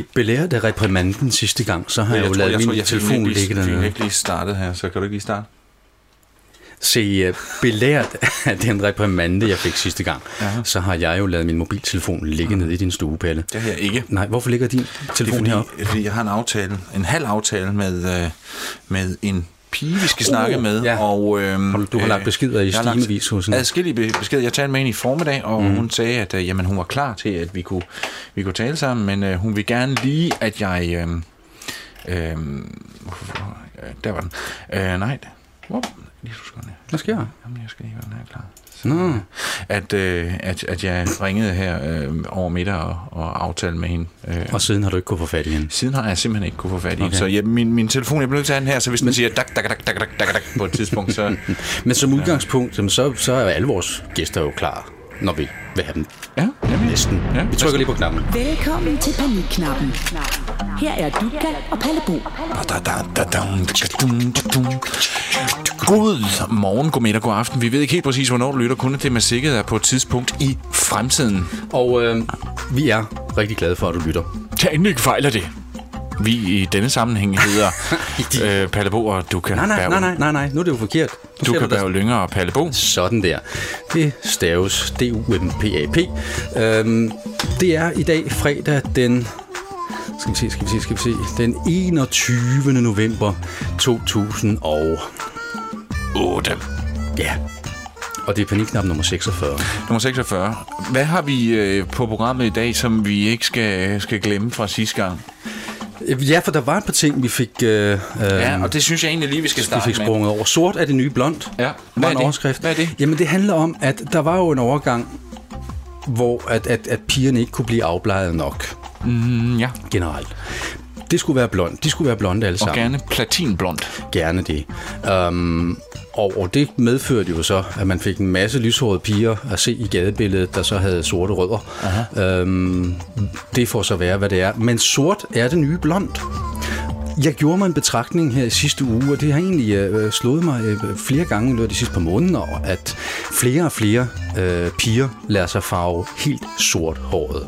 belært af reprimanden sidste gang, så har jeg jo lavet min telefon ligge dernede. Jeg har ikke lige startet her, så kan du ikke lige starte? Se, belært af den reprimande, jeg fik sidste gang, så har jeg jo lavet min mobiltelefon ligge nede i din stue, Palle. Det har jeg ikke. Nej, hvorfor ligger din telefon heroppe? Fordi jeg har en halv aftale med en pige, vi skal snakke med. Ja. Og, du har lagt beskeder i stimevis hos hende. Adskillige beskeder. Jeg talte med hende i formiddag, og hun sagde, at jamen, hun var klar til, at vi kunne tale sammen, men hun vil gerne lige, at jeg... der var den. Nej, Hvad sker der? Jamen, jeg skal lige være klar. Nå. At jeg ringede her over middag og aftalte med hende. Og siden har du ikke kunne få fat i hende? Siden har jeg simpelthen ikke kunne få fat i hende. Så min telefon, jeg bliver nødt til at have den her, så hvis den siger dak på et tidspunkt, så... Men som udgangspunkt, så er alle vores gæster jo klar, når vi vil have dem. Ja, næsten. Ja, vi trykker lige på knappen. Velkommen til Panikknappen. Her er Duka og Palle Bo. God morgen, god middag, god aften. Vi ved ikke helt præcis, hvornår du lytter. Kun at det med sikkerhed er på et tidspunkt i fremtiden. Og vi er rigtig glade for, at du lytter. Tag endelig ikke fejl af det. Vi i denne sammenhæng hedder Palle Bo og Duka Berg. Nej, nu er det jo forkert. Duka Berg Lynger og Palle Bo. Sådan der. Det staves D-U-M-P-A-P. Det er i dag fredag den... Skal vi se. Den 21. november 2008. Ja. Og det er Panikknappen nummer 46. Nummer 46. Hvad har vi på programmet i dag, som vi ikke skal glemme fra sidste gang? Ja, for der var et par ting, vi fik... ja, og det synes jeg egentlig lige, vi skal starte med. Vi fik sprunget over. Sort er det nye blond. Ja. Hvad er overskrift. Hvad er det? Jamen, det handler om, at der var jo en overgang, hvor at pigerne ikke kunne blive afbleget nok. Ja. Generelt. Det skulle være blond. De skulle være blonde alle sammen. Og gerne platinblond. Gerne det. Og det medførte jo så, at man fik en masse lyshårede piger at se i gadebilledet, der så havde sorte rødder. Det får så være, hvad det er. Men sort er det nye blond. Jeg gjorde mig en betragtning her i sidste uge, og det har egentlig slået mig flere gange i løbet af de sidste par måneder, at flere og flere piger lader sig farve helt sorthåret.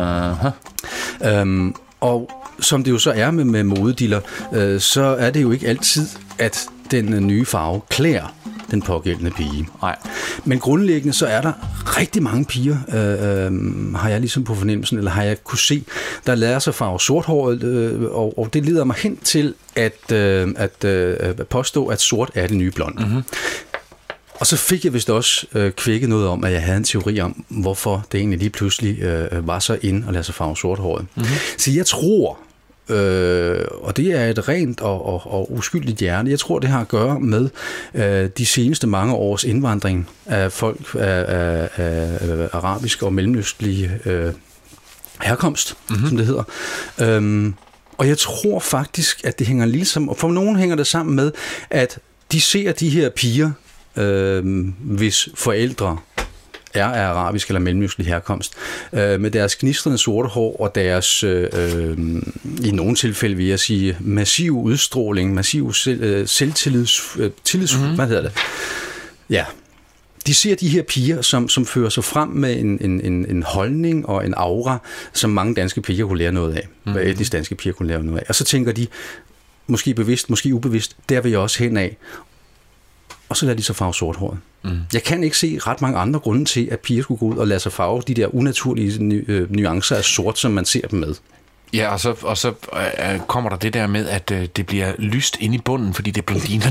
Og som det jo så er med modediller, så er det jo ikke altid, at den nye farve klæder den pågældende pige. Nej. Men grundlæggende så er der rigtig mange piger, har jeg ligesom på fornemmelsen, eller har jeg kunne se, der lader sig farve sorthåret, og det leder mig hen til at påstå, at sort er det nye blond. Mm-hmm. Og så fik jeg vist også kvækket noget om, at jeg havde en teori om, hvorfor det egentlig lige pludselig var så inde at lade sig farve sorthåret. Mm-hmm. Så jeg tror, og det er et rent og uskyldigt hjerte, jeg tror, det har at gøre med de seneste mange års indvandring af folk af arabisk og mellemøstlig herkomst, som det hedder. Og jeg tror faktisk, at det hænger ligesom, og for nogen hænger det sammen med, at de ser de her piger, hvis forældre er af arabisk eller mellemøstlig herkomst, med deres gnistrende sorte hår og deres, i nogle tilfælde vil jeg sige, massiv udstråling, massiv selvtillids, hvad hedder det? Ja. De ser de her piger, som fører sig frem med en holdning og en aura, som mange danske piger kunne lære noget af. Etnisk danske piger kunne lære noget af. Og så tænker de, måske bevidst, måske ubevidst, der vil jeg også hen af. Og så lader de sig farve sorthåret. Jeg kan ikke se ret mange andre grunde til, at piger skulle gå ud og lade sig farve de der unaturlige nuancer af sort, som man ser dem med. Ja, og så kommer der det der med, at det bliver lyst inde i bunden, fordi det er blondiner.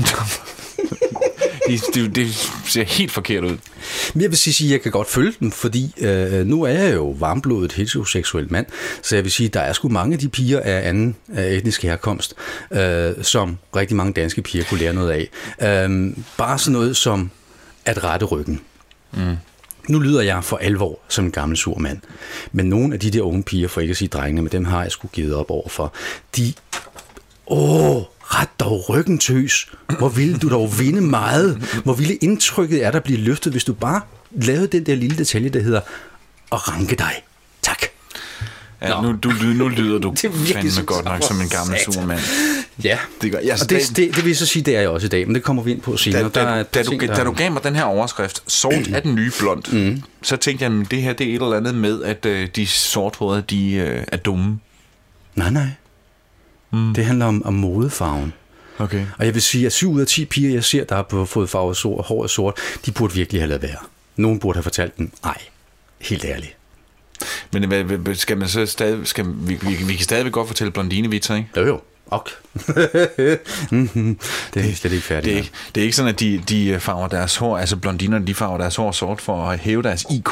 Det ser helt forkert ud. Men jeg vil sige, at jeg kan godt følge dem, fordi nu er jeg jo varmblodet heteroseksuel mand, så jeg vil sige, at der er sgu mange af de piger af anden etnisk herkomst, som rigtig mange danske piger kunne lære noget af. Bare sådan noget som at rette ryggen. Nu lyder jeg for alvor som en gammel sur mand, men nogle af de der unge piger, for ikke at sige drengene, men dem har jeg sgu givet op overfor, de... ret dog ryggen, tøs. Hvor ville du dog vinde meget? Hvor ville indtrykket er der blive løftet, hvis du bare lavede den der lille detalje, der hedder at ranke dig. Tak. Ja, nu lyder du fandme godt nok som en gammel supermand. Ja, det gør. Og det vil så sige, det er jeg også i dag, men det kommer vi ind på senere. Da du gav mig den her overskrift, sort er den nye blond, så tænkte jeg, at det her det er et eller andet med, at de sorthårede, de er dumme. Nej. Det handler om modefarven. Okay. Og jeg vil sige, at 7 ud af 10 piger, jeg ser, der har fået farvet håret sort, de burde virkelig have lavet være. Nogen burde have fortalt dem, nej, helt ærligt. Men skal man så stadig... Vi kan stadigvæk godt fortælle blondinevitser, ikke? Jo. Ok. Det er slet ikke færdigt. Det er ikke sådan, at de farver deres hår, altså blondinerne, de farver deres hår sort for at hæve deres IQ.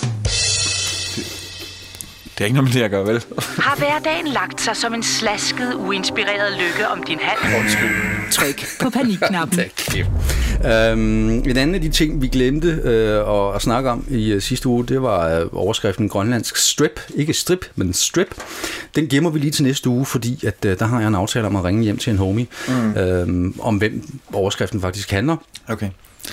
Det er ikke noget med det, jeg gør, vel? Har hverdagen lagt sig som en slasket, uinspireret lykke om din hals? Tryk på panikknappen. En anden af de ting, vi glemte at snakke om i sidste uge, det var overskriften grønlandsk strip. Ikke strip, men strip. Den gemmer vi lige til næste uge, fordi at, der har jeg en aftale om at ringe hjem til en homie, om hvem overskriften faktisk handler. Okay.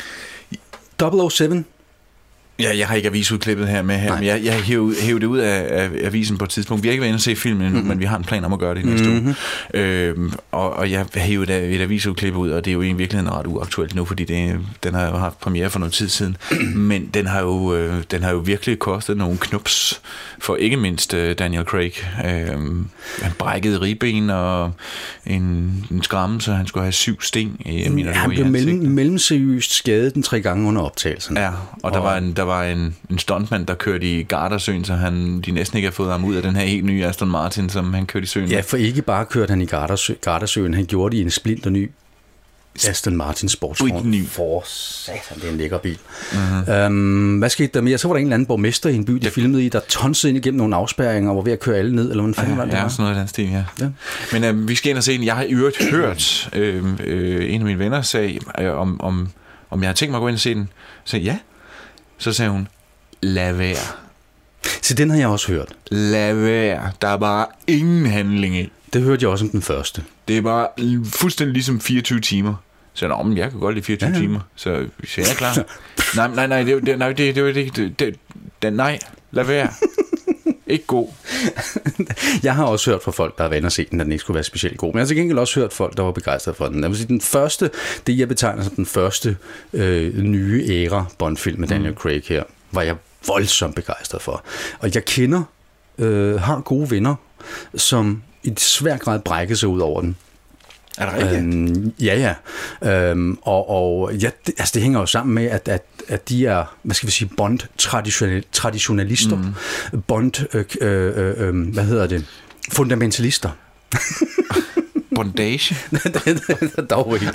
007. Ja, jeg har ikke avisudklippet her med her, men jeg hævde det ud af avisen på et tidspunkt. Vi har ikke været inde og se filmen endnu, men vi har en plan om at gøre det i næste uge. Og jeg hævde et avisudklip ud, og det er jo i virkeligheden ret uaktuelt nu, fordi den har jo haft premiere for noget tid siden. Men den har jo virkelig kostet nogle knups for ikke mindst Daniel Craig. Han brækkede ribben og en skramme, så han skulle have 7 sten. Han blev mellemseriøst skadet 3 gange under optagelsen. Ja, og der var en stuntmand, der kørte i Gardasøen, så de næsten ikke har fået ham ud af den her helt nye Aston Martin, som han kørte i søen. Ja, for ikke bare kørte han i Gardasøen, han gjorde det i en splinter ny Aston Martin sportsvogn. For satan, det er en lækker bil. Hvad skete der mere? Så var der en eller anden borgmester i en by, de filmede i, der tonsede ind igennem nogle afspærringer, og var ved at køre alle ned, eller hvordan var det? Ja, sådan noget af den stil, ja. Men vi skal ind og se den. Jeg har i øvrigt hørt, en af mine venner sagde, om jeg har tænkt mig at gå ind og se den. Så ja. Så sagde hun, lad være. Så den har jeg også hørt. Lad være. Der er bare ingen handling i. Det hørte jeg også om den første. Det er bare fuldstændig ligesom 24 timer. Så men jeg kan godt lide 24 timer. Så jeg er klar. Nej, lad være. Ikke god. Jeg har også hørt fra folk, der har været og set den, at den ikke skulle være specielt god. Men jeg har til gengæld også hørt folk, der var begejstrede for den. Jeg vil sige, den første, det jeg betegner som den første nye æra Bond-film med Daniel Craig her, var jeg voldsomt begejstret for. Og jeg kender, har gode venner, som i svær grad brækker sig ud over den. Er det rigtigt? Ja. Det hænger jo sammen med, at de er, hvad skal vi sige, Bond-traditionalister. Fundamentalister. Bondage? Dog ikke.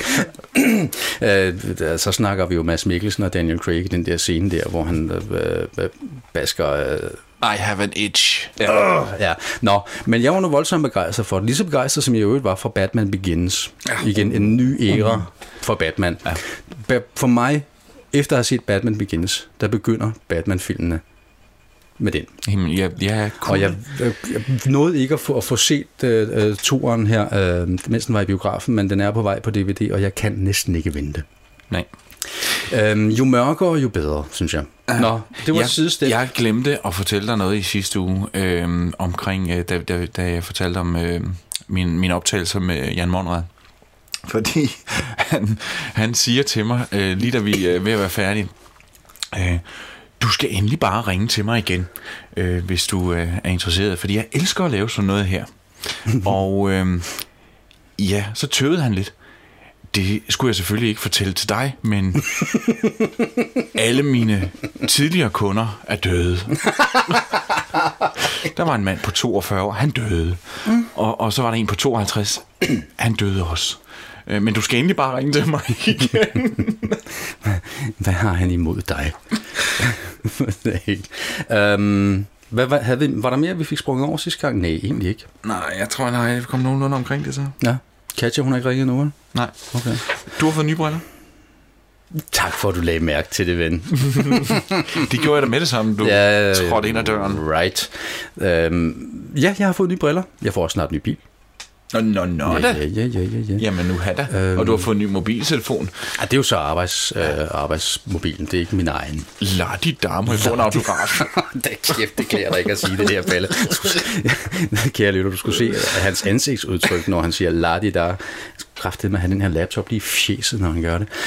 Så snakker vi jo Mads Mikkelsen og Daniel Craig i den der scene der, hvor han basker... I have an itch. Ja. Nå, men jeg var nu voldsomt begejstret for det. Lige så begejstret, som jeg jo var for Batman Begins. Igen, en ny æra for Batman. For mig, efter at have set Batman Begins, der begynder Batman-filmene med den. Jamen, og jeg nåede ikke at få set toeren her, mens den var i biografen, men den er på vej på DVD, og jeg kan næsten ikke vente. Nej. Jo mørkere, jo bedre, synes jeg. Nå, det var sidestil. Jeg glemte at fortælle dig noget i sidste uge omkring, da jeg fortalte om min optagelse med Jan Monrad. Fordi han siger til mig, lige da vi er ved at være færdige, du skal endelig bare ringe til mig igen, hvis du er interesseret, fordi jeg elsker at lave sådan noget her. Og så tøvede han lidt. Det skulle jeg selvfølgelig ikke fortælle til dig, men alle mine tidligere kunder er døde. Der var en mand på 42 år, han døde. Og så var der en på 52, han døde også. Men du skal endelig bare ringe til mig igen. Hvad har han imod dig? Var der mere, vi fik sprunget over sidste gang? Nej, egentlig ikke. Nej, jeg tror, jeg kom nogenlunde omkring det så. Ja. Katja, hun har ikke ringet nogen? Nej. Okay. Du har fået nye briller? Tak for, at du lagde mærke til det, ven. Det gjorde jeg da med det samme, du trådte ind ad døren. Right. Jeg har fået nye briller. Jeg får også snart en ny bil. Nå, Ja. Jamen, nu har da. Og du har fået en ny mobiltelefon. Ja, det er jo så arbejdsmobilen. Det er ikke min egen. Lad de damer få en autograf. Det klæder dig ikke at sige det der, Palle. Kære lytter, du skulle se hans ansigtsudtryk, når han siger lad de der. Kræftet med at have den her laptop lige fjeset, når han gør det.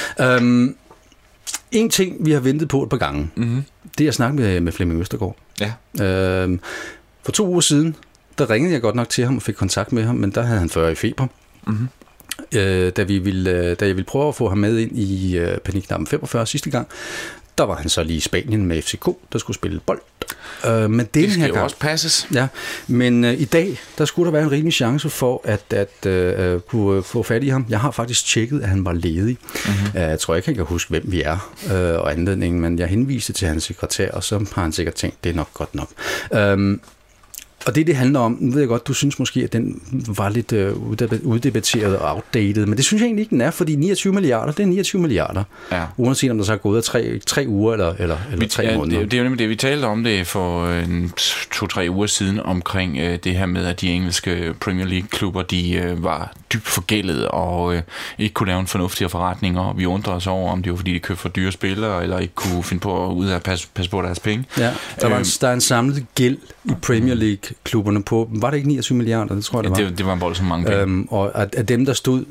En ting, vi har ventet på et par gange, det er at snakke med Flemming Østergaard. Ja. For 2 uger siden, der ringede jeg godt nok til ham og fik kontakt med ham, men der havde han 40 i feber. Mm-hmm. Da jeg ville prøve at få ham med ind i Panikknappen 45 sidste gang, der var han så lige i Spanien med FCK, der skulle spille bold. Men det skal jo også passes. Ja, men i dag, der skulle der være en rimelig chance for at kunne få fat i ham. Jeg har faktisk tjekket, at han var ledig. Mm-hmm. Jeg tror ikke, han kan huske, hvem vi er og anledningen, men jeg henviste til hans sekretær, og så har han sikkert tænkt, det er nok godt nok. Og det handler om, nu ved jeg godt, du synes måske, at den var lidt uddebatteret og outdated, men det synes jeg egentlig ikke, den er, fordi 29 milliarder, det er 29 milliarder. Ja. Uanset om der så er gået af 3 uger eller 3 måneder. Det er jo nemlig det, vi talte om det for 2-3 uger siden, omkring det her med, at de engelske Premier League-klubber, de var dybt forgældet og ikke kunne lave en fornuftigere forretning, og vi undrede os over, om det var fordi, de købte for dyre spillere, eller ikke kunne finde på at ud af passe på deres penge. Ja, der er en samlet gæld i Premier League-klubberne på, var det ikke 29 milliarder? Det tror jeg, det var. Det var en voldsomt mange penge. Og af dem, der stod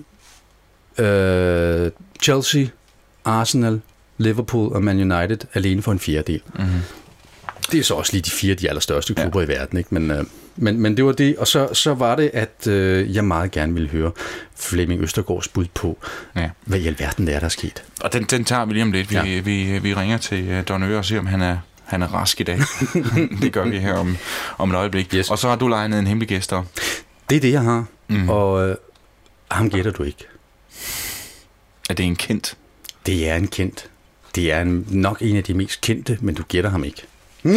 Chelsea, Arsenal, Liverpool og Man United alene for en fjerdedel. Mm-hmm. Det er så også lige de 4 de allerstørste klubber i verden, ikke? Men det var det, og så var det, at jeg meget gerne ville høre Flemming Østergaards bud på, hvad i alverden der er sket. Og den tager vi lige om lidt. Vi ringer til Don Øre og ser, om han er rask i dag. Det gør vi her om et øjeblik. Yes. Og så har du legnet en hemmelig gæst op. Det er det, jeg har. Mm. Og ham gætter du ikke. Er det en kendt? Det er en kendt. Det er nok en af de mest kendte, men du gætter ham ikke.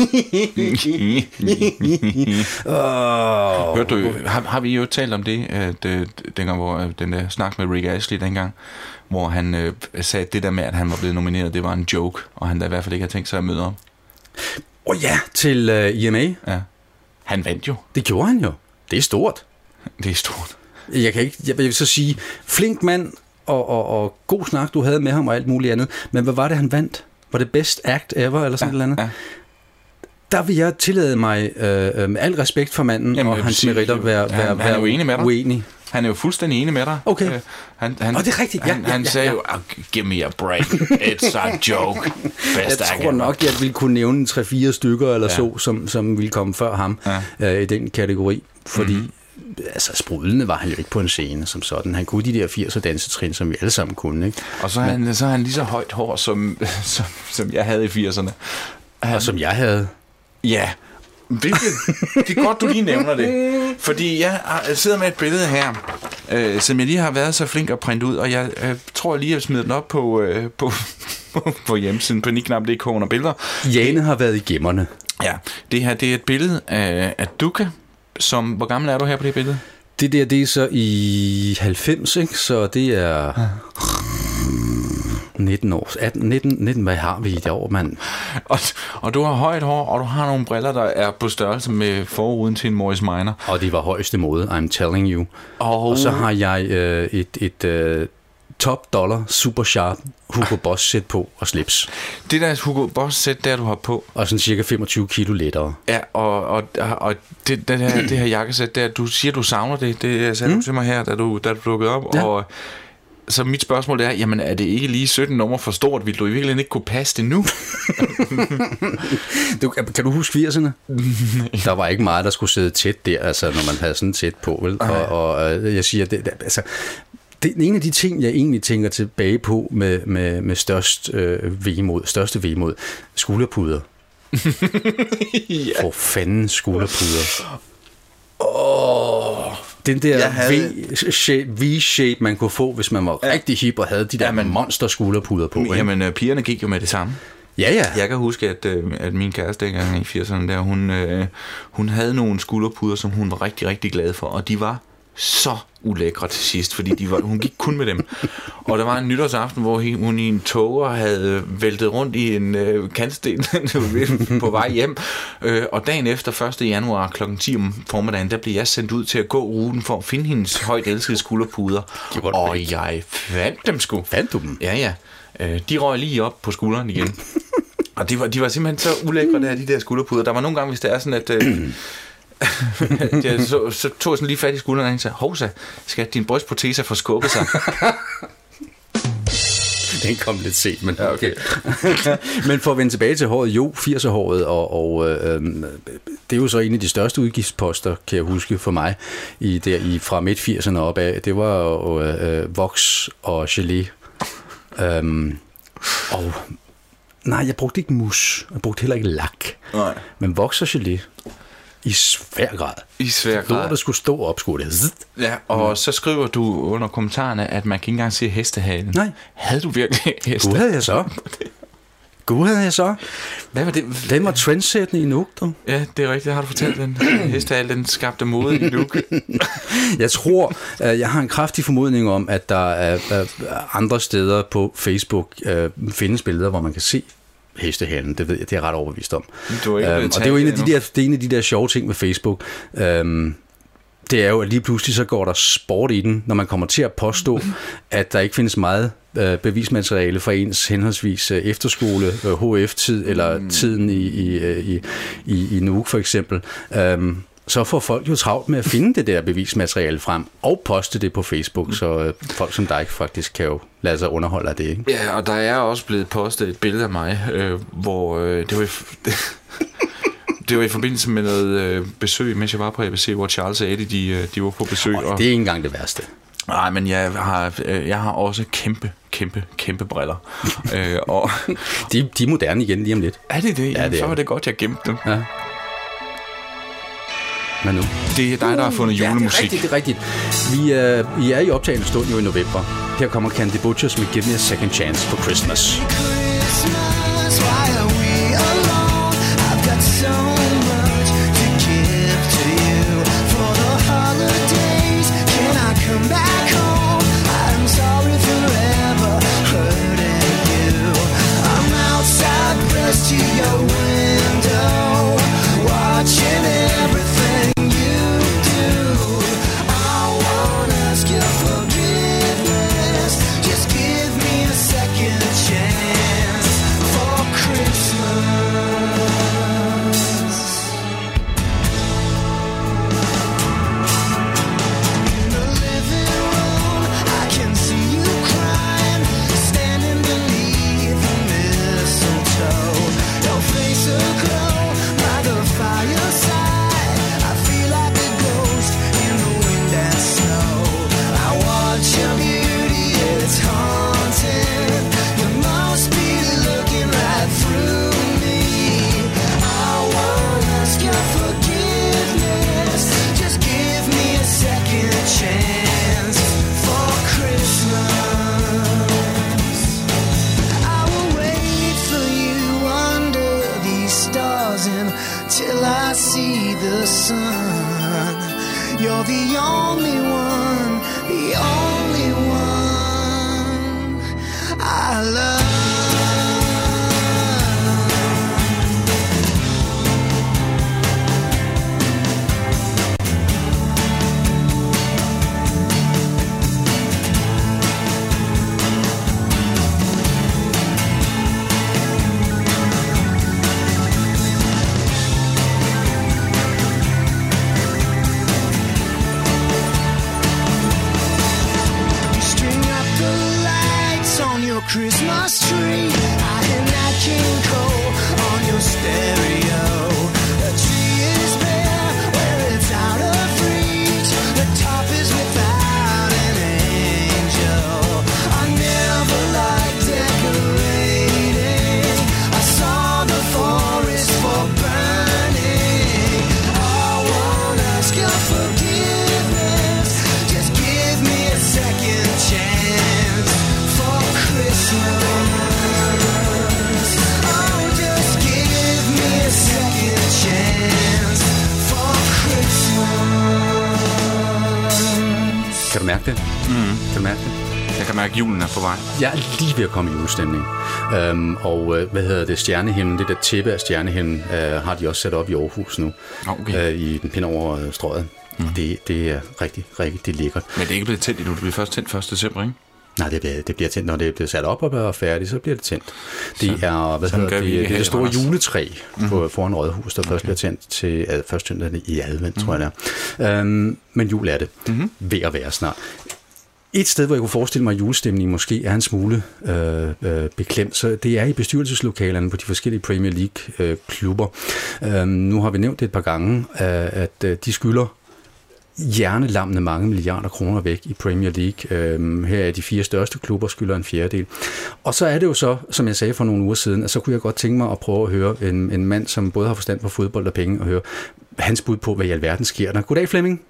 Hørte du, har vi jo talt om det, at dengang, hvor den der snak med Rick Astley dengang, hvor han sagde, at det der med, at han var blevet nomineret, det var en joke, og han da i hvert fald ikke havde tænkt sig at møde om. Til IMA. Ja. Han vandt jo. Det gjorde han jo. Det er stort. Det er stort. Jeg vil så sige, flink mand og god snak, du havde med ham og alt muligt andet, men hvad var det, han vandt? Var det best act ever, eller sådan noget andet? Ja. Der vil jeg tillade mig med al respekt for manden og hans meritter være uenig. Han er jo fuldstændig enig med dig. Okay. Det er rigtigt. Han sagde jo, give me a break. It's a joke. Jeg tror nok, jeg ville kunne nævne 3-4 stykker eller som ville komme før ham i den kategori. Fordi sprudlende var han jo ikke på en scene som sådan. Han kunne de der 80'er dansetrin, som vi alle sammen kunne. Ikke? Og så er han lige så højt hår, som jeg havde i 80'erne. Og som jeg havde. Ja, det er godt, du lige nævner det. Fordi jeg sidder med et billede her, som jeg lige har været så flink at printe ud, og jeg tror lige, at smide den op på hjemmesiden panikknappen.dk under billeder. Jane har været i gemmerne. Ja, det her det er et billede af Dukke, som... Hvor gammel er du her på det billede? Det er så i 90, ikke? Så det er... 19 år. 19, hvad har vi i det år, mand? Og du har højt hår, og du har nogle briller, der er på størrelse med forruden til en Morris Minor. Og det var højeste mode, I'm telling you. Og så har jeg et top dollar, super sharp Hugo Boss sæt på og slips. Det der Hugo Boss sæt, der du har på. Og sådan cirka 25 kilo lettere. Ja, og det her jakkesæt der, du siger, du savner det. Det sagde du til mig her, da du dukkede op, og... Så mit spørgsmål er, jamen er det ikke lige 17 nummer for stort? Vil du i virkeligheden ikke kunne passe det nu? Kan du huske 80'erne? Der var ikke meget, der skulle sidde tæt der, altså, når man havde sådan tæt på. Vel? Og jeg siger, det er en af de ting, jeg egentlig tænker tilbage på med største vemod. Skulderpuder. For fanden skulderpuder. Den der V-shape, man kunne få, hvis man var rigtig hip og havde de der monster skulderpuder på. Jamen, pigerne gik jo med det samme. Ja. Jeg kan huske, at min kæreste dengang i 80'erne, der, hun havde nogle skulderpuder, som hun var rigtig, rigtig glad for, og de var så ulækre til sidst, fordi hun gik kun med dem. Og der var en nytårsaften, hvor hun i en toger havde væltet rundt i en kantsten på vej hjem. Og dagen efter 1. januar kl. 10 om formiddagen, der blev jeg sendt ud til at gå ruten for at finde hendes højt elskede skulderpuder. Og jeg fandt dem sgu. Fandt du dem? Ja. De røg lige op på skulderen igen. Og de var simpelthen så ulækre, der de der skulderpuder. Der var nogle gange, hvis det er sådan, at... så tog jeg sådan lige fat i skulderen og sagde, hovsa, skal din brystprotese få skubbet sig? Den kom lidt sent, men okay. Men for at vende tilbage til håret, jo, 80'er-håret, og det er jo så en af de største udgiftsposter, kan jeg huske for mig, fra midt-80'erne opad. Det var voks og gelé. Og nej, jeg brugte ikke mus. Jeg brugte heller ikke lak. Nej. Men voks og gelé. I svær grad. I svær grad. Der skulle stå op, skulle det. Ja, og så skriver du under kommentarerne, at man kan ikke engang se hestehalen. Nej. Havde du virkelig heste? Gud havde jeg så. Hvad var det? Den var trendsættende i Nuuk, du. Ja, det er rigtigt. Har du fortalt den? Hestehale, den skabte mode i Nuuk. Jeg tror, jeg har en kraftig formodning om, at der er andre steder på Facebook findes billeder, hvor man kan se hestehalen. Det ved jeg, det er jeg ret overbevist om. Og det er jo en af de der sjove ting med Facebook. Det er jo, at lige pludselig så går der sport i den, når man kommer til at påstå, at der ikke findes meget bevismateriale fra ens henholdsvis efterskole, HF-tid eller tiden i Nuuk for eksempel. Så får folk jo travlt med at finde det der bevismateriale frem og poste det på Facebook, så folk som dig faktisk kan jo lade sig underholde af det, ikke? Ja, og der er også blevet postet et billede af mig, hvor det var det var i forbindelse med noget besøg, mens jeg var på ABC, hvor Charles og Eddie, de var på besøg. Og det er ikke engang det værste. Nej, men jeg har også kæmpe briller. Og de er moderne igen lige om lidt. Er det det? Ja, det så var det godt, jeg gemte dem. Ja. Men nu. Det er dig, der har fundet julemusik. Ja, det er rigtigt. Vi er i optagende stund jo i november. Her kommer Candy Butchers med Give Me a Second Chance for Christmas. To your window, watching everything you do. I won't ask your forgiveness. Just give me a second chance for Christmas. In the living room, I can see you crying, standing beneath the mistletoe. Face aglow by the fireside. I feel like a ghost in the wind and snow. I watch your beauty, it's haunting. You must be looking right through me. I won't ask your forgiveness. Just give me a second chance for Christmas. I will wait for you under stars until I see the sun. You're the only one I love. Christmas tree, I hear Nat King Cole on your stereo. The tree is bare where it's out of reach. The top is without an angel. I never liked decorating. I saw the forest for burning. I won't ask your forgiveness. Just give me a second chance for Christmas. Oh, just give me a second chance for Christmas. Kan du mærke det? Kan du mærke det? Jeg kan mærke, at julen er på vej. Jeg er lige ved at komme i julestemning. Stjernehimlen, det der tæppe af stjernehimlen, har de også sat op i Aarhus nu. Okay. I den pind over strøget. Det er rigtig, rigtig lækkert. Men det er ikke blevet tændt endnu. Det bliver først tændt 1. december, ikke? Nej, det bliver tændt, når det bliver sat op og er færdigt, så bliver det tændt. Det er, det er det store juletræ foran Rådhus, der først bliver tændt til først søndag i advent, tror jeg det er. Men jul er det ved at være snart. Et sted, hvor jeg kunne forestille mig, at julestemningen måske er en smule beklemt, så det er i bestyrelseslokalerne på de forskellige Premier League-klubber. Nu har vi nævnt det et par gange, at de skylder hjernelammende mange milliarder kroner væk i Premier League. Her er de 4 største klubber skylder en fjerdedel. Og så er det jo så, som jeg sagde for nogle uger siden, at så kunne jeg godt tænke mig at prøve at høre en mand, som både har forstand på fodbold og penge, og høre hans bud på, hvad i alverden sker der. Goddag, Flemming.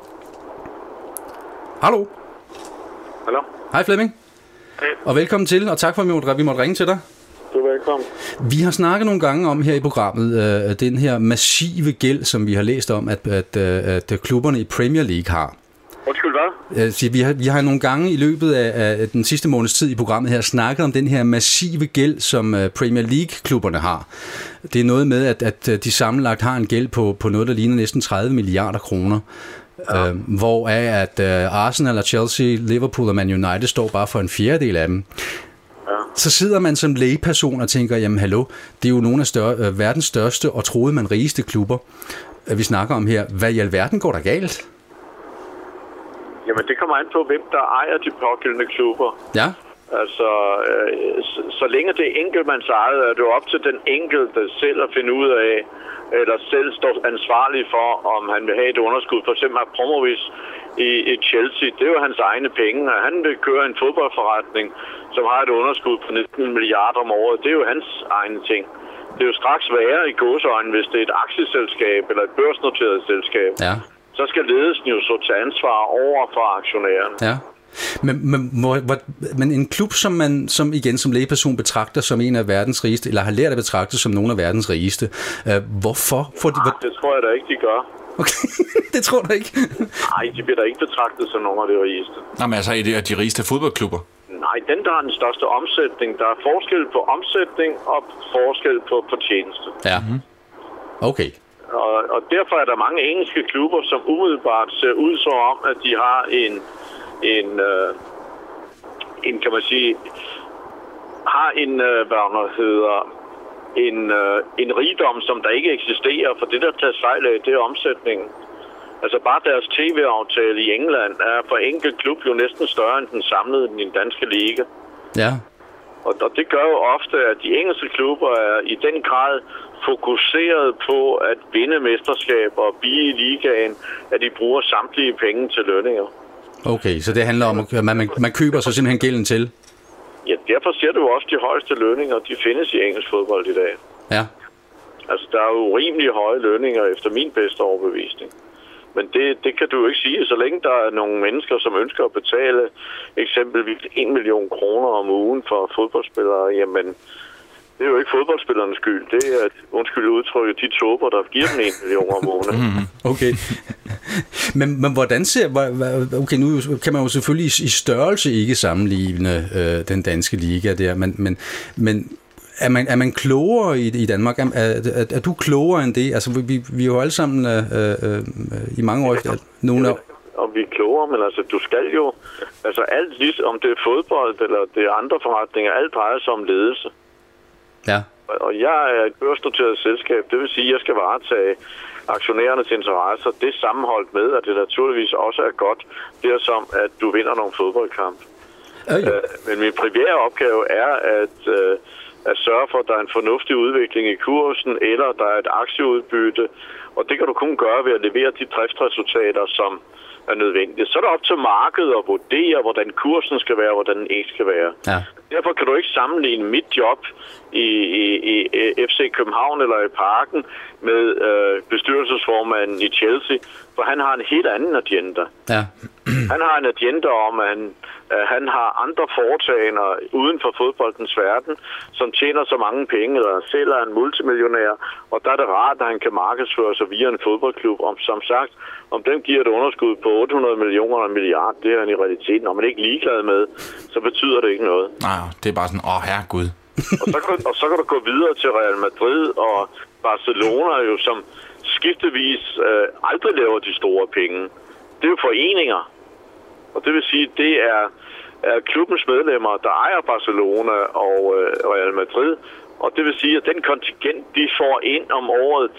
Hallo. Hallo. Hej, Flemming. Hej. Og velkommen til, og tak for, at vi måtte ringe til dig. Du er velkommen. Vi har snakket nogle gange om her i programmet, den her massive gæld, som vi har læst om, at klubberne i Premier League har. Undskyld, hvad? Vi har nogle gange i løbet af den sidste måneds tid i programmet her snakket om den her massive gæld, som Premier League-klubberne har. Det er noget med, at de sammenlagt har en gæld på noget, der ligner næsten 30 milliarder kroner. Ja. Hvor er at Arsenal og Chelsea, Liverpool og Man United står bare for en fjerdedel af dem. Ja. Så sidder man som lægeperson og tænker, jamen hallo, det er jo nogle af verdens største og troede man rigeste klubber, vi snakker om her. Hvad i alverden går der galt? Jamen, det kommer an på, hvem der ejer de pågældende klubber. Ja. Altså, så længe det er enkeltmands ejet, er det op til den enkelte selv at finde ud af, eller selv står ansvarlig for, om han vil have et underskud. For eksempel Abramovich i Chelsea, det er jo hans egne penge, og han vil køre en fodboldforretning, som har et underskud på 19 milliarder om året. Det er jo hans egne ting. Det er jo straks værre i gåseøjne, hvis det er et aktieselskab eller et børsnoteret selskab. Ja. Så skal ledelsen jo så tage ansvar over for aktionærerne. Ja. Men en klub, som lægeperson betragter som en af verdens rigeste, eller har lært at betragte som nogle af verdens rigeste, hvorfor? Det tror jeg da ikke, de gør. Okay, det tror du ikke? Nej, de bliver da ikke betragtet som nogle af de rigeste. Nå, men altså, er det de rigeste fodboldklubber? Nej, den der har den største omsætning. Der er forskel på omsætning og forskel på fortjeneste. Ja, okay. Og derfor er der mange engelske klubber, som umiddelbart ser ud som om, at de har en kan man sige, har en rigdom, som der ikke eksisterer, for det der tager fejl af, det er omsætningen. Altså bare deres tv-aftale i England er for enkelt klub jo næsten større end den samlede i den danske liga. Ja. Og det gør jo ofte, at de engelske klubber er i den grad fokuseret på at vinde mesterskaber og blive i ligaen, at de bruger samtlige penge til lønninger. Okay, så det handler om, at man køber så simpelthen gælden til? Ja, derfor ser du også de højeste lønninger, de findes i engelsk fodbold i dag. Ja. Altså, der er jo urimelig høje lønninger efter min bedste overbevisning. Men det kan du jo ikke sige, så længe der er nogle mennesker, som ønsker at betale eksempelvis 1 million kroner om ugen for fodboldspillere, jamen, det er jo ikke fodboldspillernes skyld. Det er, undskyld udtrykket, de tåber, der giver dem 1 million om ugen. Okay. Men hvordan ser... Okay, nu kan man jo selvfølgelig i størrelse ikke sammenligne den danske liga der, men er man klogere i Danmark? Er du klogere end det? Altså, vi er jo alle sammen i mange år... Og vi er klogere, men altså, du skal jo... Altså, alt ligesom om det er fodbold eller det er andre forretninger, alt drejer sig om ledelse. Ja. Og jeg er et børsnoteret selskab, det vil sige, at jeg skal varetage aktionærernes interesser. Det er sammenholdt med, at det naturligvis også er godt, det er som, at du vinder nogle fodboldkamp. Men min privære opgave er at sørge for, at der er en fornuftig udvikling i kursen, eller der er et aktieudbytte, og det kan du kun gøre ved at levere de driftsresultater, som er nødvendigt. Så er det op til markedet at vurdere, hvordan kursen skal være, og hvordan den ikke skal være. Ja. Derfor kan du ikke sammenligne mit job i FC København eller i Parken med bestyrelsesformanden i Chelsea, for han har en helt anden agenda. Ja. Han har en agenda om, at han har andre foretagender uden for fodboldens verden, som tjener så mange penge, eller selv er en multimillionær, og der er det rart, at han kan markedsføre sig via en fodboldklub. Som sagt, om den giver et underskud på 800 millioner eller en milliard, det er han i realiteten. Når man ikke er ligeglad med, så betyder det ikke noget. Nej, det er bare sådan, herregud. og så kan du gå videre til Real Madrid og Barcelona, jo, som skiftevis aldrig laver de store penge. Det er jo foreninger. Og det vil sige, det er klubbens medlemmer, der ejer Barcelona og Real Madrid. Og det vil sige, at den kontingent, de får ind om året,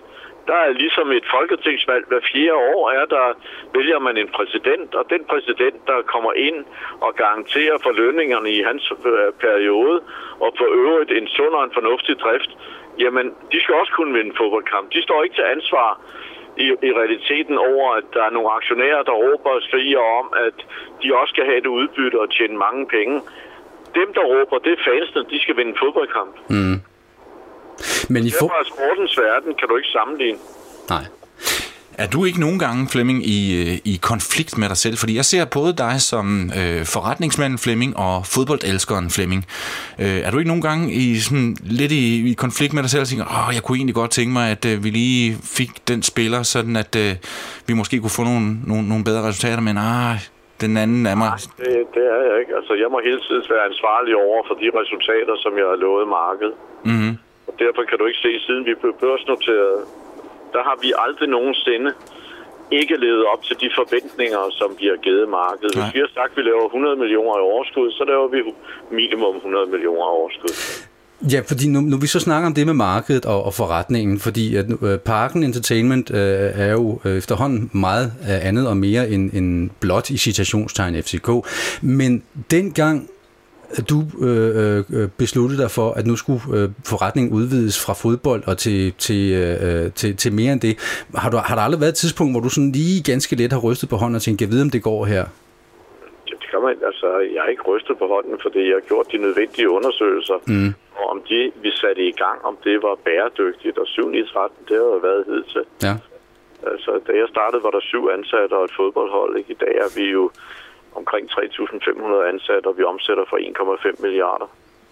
Der er ligesom et folketingsvalg. Hver 4 år vælger man en præsident, og den præsident, der kommer ind og garanterer for lønningerne i hans periode, og for øvrigt en sund og en fornuftig drift, jamen, de skal også kunne vinde fodboldkamp. De står ikke til ansvar i realiteten over, at der er nogle aktionærer, der råber og skriger om, at de også skal have det udbytte og tjene mange penge. Dem, der råber, det er fansene, de skal vinde fodboldkamp. Mm. Men derfor er sportens verden, kan du ikke sammenligne. Nej. Er du ikke nogen gange, Flemming, i konflikt med dig selv? Fordi jeg ser både dig som forretningsmanden Flemming og fodboldelskeren Flemming. Er du ikke nogen gange lidt i konflikt med dig selv og tænker, jeg kunne egentlig godt tænke mig, at vi lige fik den spiller, sådan at vi måske kunne få nogle bedre resultater, men den anden er mig... Nej, det er jeg ikke. Altså, jeg må hele tiden være ansvarlig over for de resultater, som jeg har lovet markedet. Mm-hmm. Og derfor kan du ikke se, siden vi blev børsnoteret, der har vi aldrig nogensinde ikke levet op til de forventninger, som vi har givet markedet. Hvis vi har sagt, at vi laver 100 millioner i overskud, så laver vi minimum 100 millioner i overskud. Ja, fordi nu vi så snakker om det med markedet og forretningen, fordi at Parken Entertainment er jo efterhånden meget andet og mere end blot i citationstegn FCK. Men dengang du besluttede dig for, at nu skulle forretningen udvides fra fodbold og til mere end det. Har der aldrig været et tidspunkt, hvor du sådan lige ganske let har rystet på hånden og tænkt, jeg ved, om det går her? Det kan man, altså, jeg har ikke rystet på hånden, fordi jeg har gjort de nødvendige undersøgelser, og om de, vi satte i gang, om det var bæredygtigt, og 7-13, det har jo været hidtil. Ja. Altså, da jeg startede, var der 7 ansatte og et fodboldhold, ikke? I dag er vi jo omkring 3.500 ansatte, og vi omsætter for 1,5 milliarder.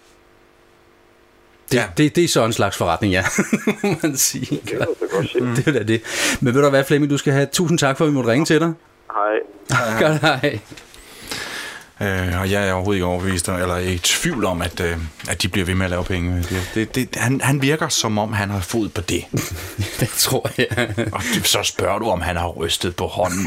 Det er så en slags forretning, ja, må man sige. Det kan du godt sige. Det er det. Men ved du hvad, Flemming, du skal have tusind tak for, at vi måtte ringe til dig. Hej. Godt, hej. Og jeg er overhovedet ikke overbevist, eller i tvivl om, at de bliver ved med at lave penge. Han virker, som om han har fod på det. Det tror jeg. Og så spørger du, om han har rystet på hånden.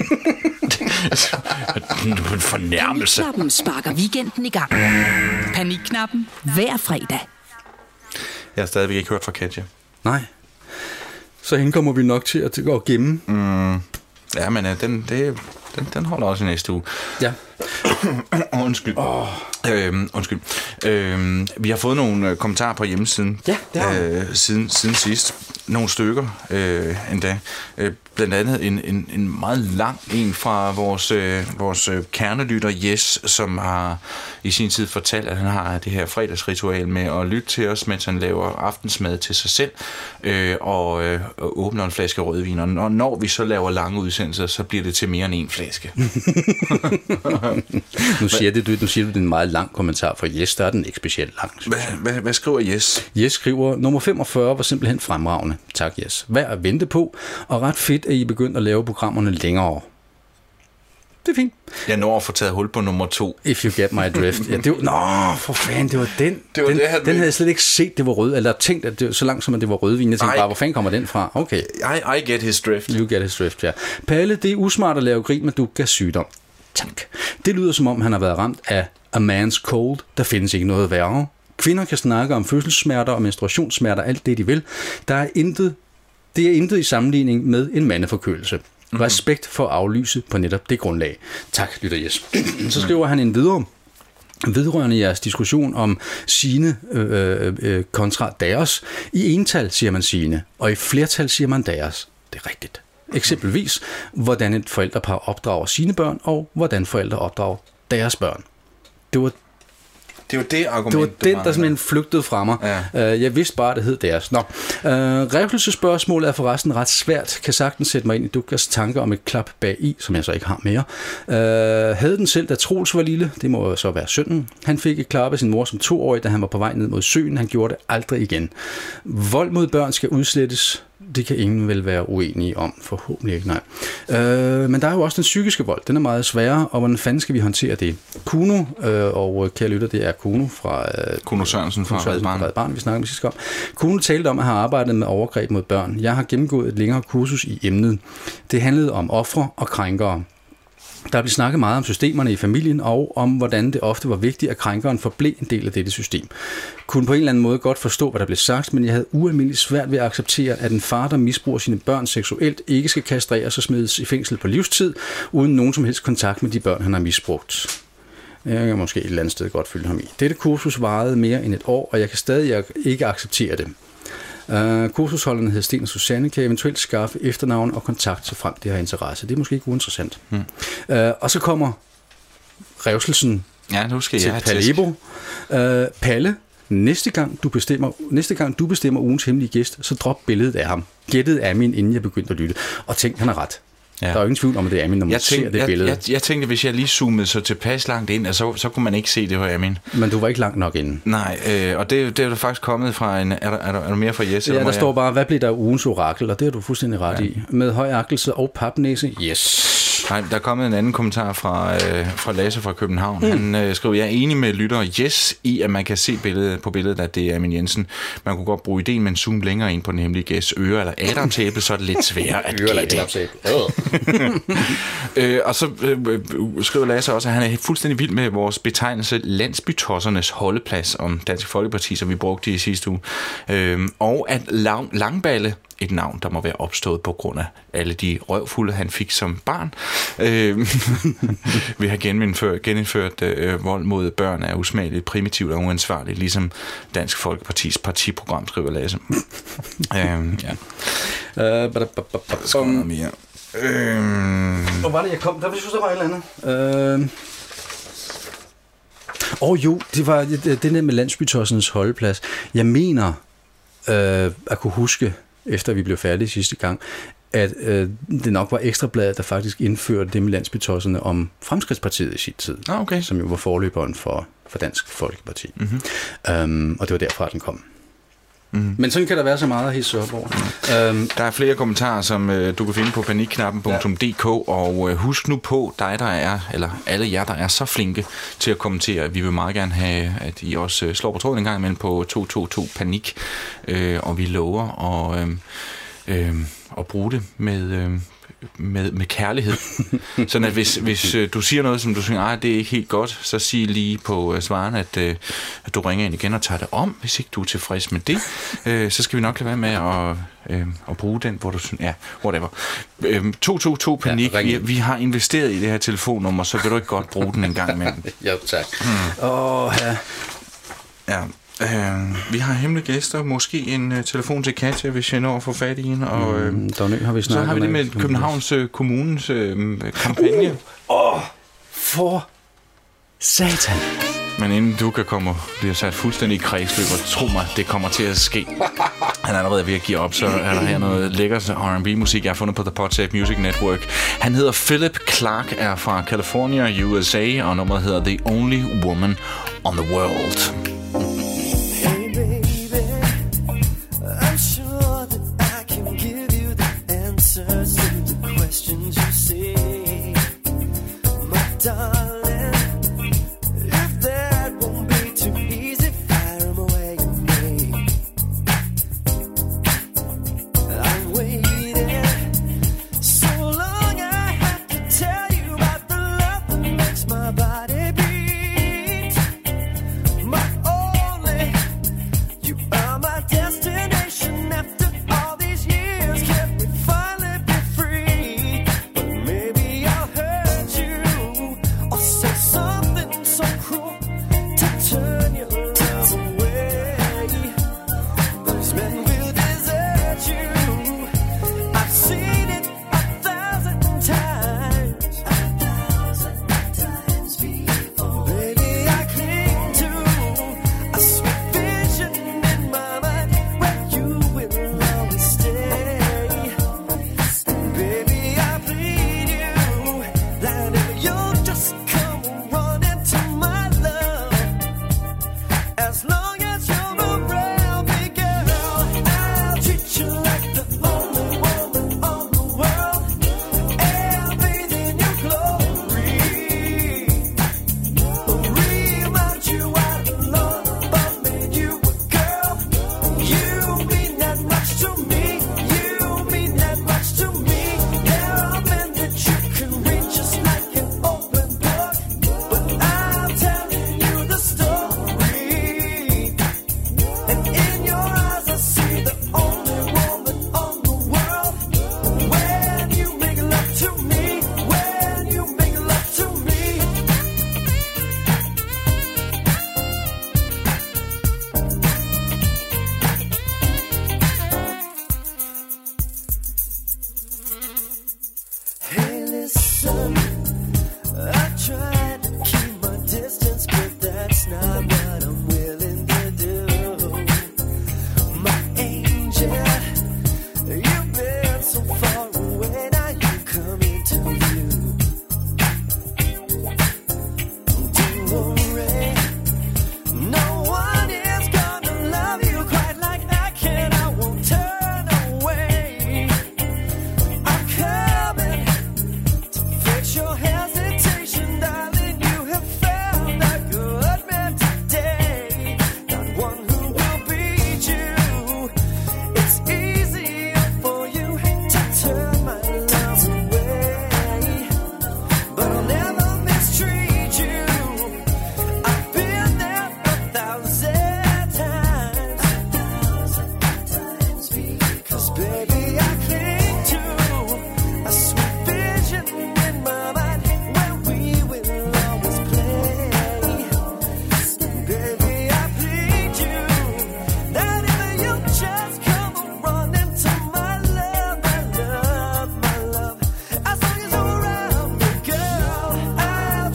En fornærmelse. Panikknappen sparker weekenden i gang. Panikknappen hver fredag. Jeg har stadigvæk ikke hørt fra Katja. Nej. Så hende kommer vi nok til at gemme. Ja, men den holder også i næste uge. Ja. Undskyld. Undskyld. Vi har fået nogle kommentarer på hjemmesiden. Ja, det har vi. Siden sidst. Nogle stykker endda. Blandt andet en meget lang en fra vores kernelytter Jes, som har i sin tid fortalt, at han har det her fredagsritual med at lytte til os, mens han laver aftensmad til sig selv og åbner en flaske rødvin. Og når vi så laver lange udsendelser, så bliver det til mere end en flaske. Nu siger du, det er en meget lang kommentar fra Jes, der er den ikke specielt lang. Hvad skriver Jes? Jes skriver, nummer 45 var simpelthen fremragende. Tak, Jes. Værd at vente på, og ret fedt, at I begyndt at lave programmerne længere. Det er fint. Jeg når at få taget hul på nummer 2. If you get my drift. Ja, for fanden, det var den. Den havde jeg slet ikke set, det var rød, eller tænkt, at det var så langt som, at det var rødvin. Jeg tænkte bare, hvor fanden kommer den fra? Okay. I get his drift. You get his drift, ja. Palle, det er usmart at lave grin med Duggas sygdom. Tak. Det lyder som om, han har været ramt af a man's cold. Der findes ikke noget værre. Kvinder kan snakke om fødselssmerter og menstruationssmerter, alt det de vil. Det er intet i sammenligning med en mandeforkølelse. Respekt for at aflyse på netop det grundlag. Tak, lytter Jes. Så skriver han en videre. Vedrørende jeres diskussion om sine kontra deres. I ental siger man sine, og i flertal siger man deres. Det er rigtigt. Eksempelvis, hvordan et forældrepar opdrager sine børn, og hvordan forældre opdrager deres børn. Det var det argument, det var den, der simpelthen flygtede fra mig. Ja. Jeg vidste bare, det hed deres. Revlelsespørgsmålet er forresten ret svært. Kan sagtens sætte mig ind i Duggas tanker om et klap bag i, som jeg så ikke har mere. Havde den selv, da Troels var lille. Det må så være sønnen. Han fik et klap af sin mor som 2-årig, da han var på vej ned mod søen. Han gjorde det aldrig igen. Vold mod børn skal udslettes. Det kan ingen vel være uenige om. Forhåbentlig ikke, nej. Men der er jo også den psykiske vold. Den er meget sværere, og hvordan fanden skal vi håndtere det? Kuno, og kære lytter, det er Kuno fra... Kuno Sørensen fra Red Barn, vi snakker med sidste gang. Kuno talte om at have arbejdet med overgreb mod børn. Jeg har gennemgået et længere kursus i emnet. Det handlede om ofre og krænkere. Der blev snakket meget om systemerne i familien og om, hvordan det ofte var vigtigt, at krænkeren forblev en del af dette system. Kunne på en eller anden måde godt forstå, hvad der blev sagt, men jeg havde ualmindeligt svært ved at acceptere, at en far, der misbruger sine børn seksuelt, ikke skal kastreres og smides i fængsel på livstid, uden nogen som helst kontakt med de børn, han har misbrugt. Jeg kan måske et eller andet sted godt følge ham i. Dette kursus varede mere end et år, og jeg kan stadig ikke acceptere det. Kursusholderne hed Sten og Susanne, kan eventuelt skaffe efternavn og kontakt, så frem det har interesse. Det er måske ikke uinteressant. Og så kommer revselsen til Palebo. Palle, næste gang du bestemmer ugens hemmelige gæst, så drop billedet af ham. Gættet Amin, inden jeg begyndte at lytte. Og tænk, han har ret. Ja. Der er jo ingen tvivl om, at det er Amin, når man ser det billede. Jeg tænkte, hvis jeg lige zoomede så tilpas langt ind, så kunne man ikke se, det var Amin. Men du var ikke langt nok inde. Nej, og det er faktisk kommet fra en... Er du mere fra Jes? Ja, der står bare, hvad blev der ugens orakel? Og det har du fuldstændig ret i. Med høj agtelse og papnæse. Yes. Nej, der er kommet en anden kommentar fra Lasse fra København. Han skriver, jeg er enig med lytter Jes i, at man kan se på billedet, at det er Amin Jensen. Man kunne godt bruge ideen med en zoom længere ind på den hemmelige gæst øre eller adamtæble, så er det lidt sværere at gætte. Og så skriver Lasse også, at han er fuldstændig vild med vores betegnelse landsbytossernes holdeplads om Dansk Folkeparti, som vi brugte i sidste uge. Og at Langballe, et navn, der må være opstået på grund af alle de røvfulde, han fik som barn. Vi har genindført vold mod børn er usmageligt, primitivt og uansvarligt, ligesom Dansk Folkepartis partiprogram, skriver Lasse. Hvor var det, jeg kom? Der synes der var et eller andet. Jo, det var det der med landsbytossens holdeplads. Jeg mener at kunne huske, efter vi blev færdige sidste gang, at det nok var Ekstrabladet, der faktisk indførte det med landsbytosserne om Fremskridtspartiet i sit tid, som jo var forløberen for Dansk Folkeparti. Og det var derfra, den kom. Men sådan kan der være så meget at hisse op over. Der er flere kommentarer, som du kan finde på panikknappen.dk, og husk nu på dig, der er, eller alle jer, der er så flinke til at kommentere. Vi vil meget gerne have, at I også slår på tråden en gang imellem på 222 panik, og vi lover at bruge det med kærlighed. Sådan at hvis du siger noget, som du synes, det er ikke helt godt, så sig lige på svaren, at du ringer ind igen og tager det om. Hvis ikke du er tilfreds med det, så skal vi nok lade være med at bruge den, hvor du synes, whatever. 222 panik, vi har investeret i det her telefonnummer, så kan du ikke godt bruge den en gang imellem. Jo, tak. Ja. Vi har hemmelige gæster, måske en telefon til Katja, hvis jeg når at få fat i hende, og har vi så har vi det med Københavns Kommunes kampagne. For satan. Men inden du kan komme og blive sat fuldstændig i kredsløb, og tro mig, det kommer til at ske. Han er allerede ved at give op, så er der her noget lækkert R&B-musik, jeg har fundet på The Podsafe Music Network. Han hedder Philip Clark, er fra California, USA, og nummeret hedder The Only Woman on the World. Oh,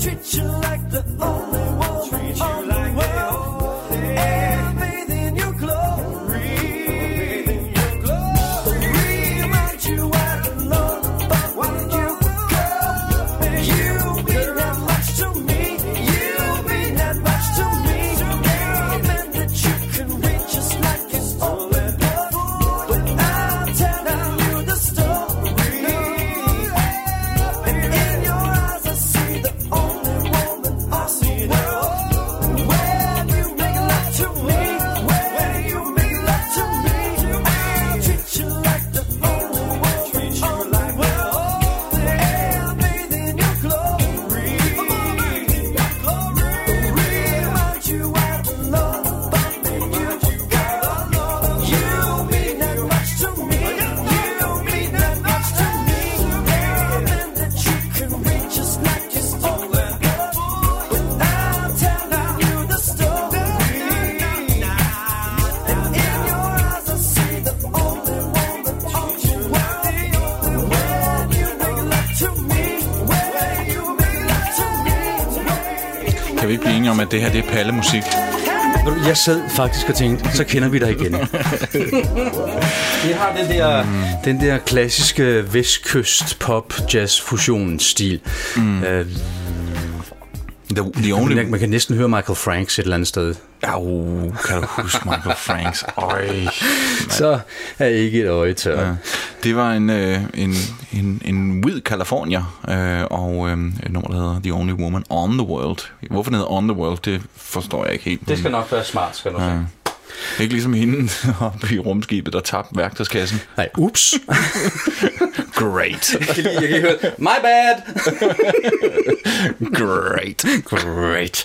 treat you like the only woman on the world. And bathe in your glory. Remind you what I love about when you go. You mean that much to me. You mean that much to me. Girl, then that you can reach just like it's only love. But I'll tell you the story. And in your eyes I see the only woman on the world. When you make love to me, when you make love to me, I'll treat you like the only woman on the world. And bathe in your glory. Remind you what I love about me. You mean that much to me. You mean that much to me. Girl, then that you can reach just like it's only love. But I'll tell you the story. And in your eyes I see the only woman on the world. When you make love to me, when you make love to me. Kan vi ikke blive enige om, at det her det er pallemusik? Jeg sad faktisk og tænkte, så kender vi dig igen. Vi har den der klassiske vestkyst pop jazz fusion stil. The only... Man kan næsten høre Michael Franks et eller andet sted. Kan du huske Michael Franks? Så er ikke et øje tør. Ja. Det var en With California og et nummer, der hedder The Only Woman on the World. Hvorfor den hedder On the World, det forstår jeg ikke helt. Det skal nok være smart, skal du sige. Ikke ligesom hende oppe i rumskibet, der tabte værktøjskassen. Nej, ups. Great. Jeg kan høre, my bad. Great.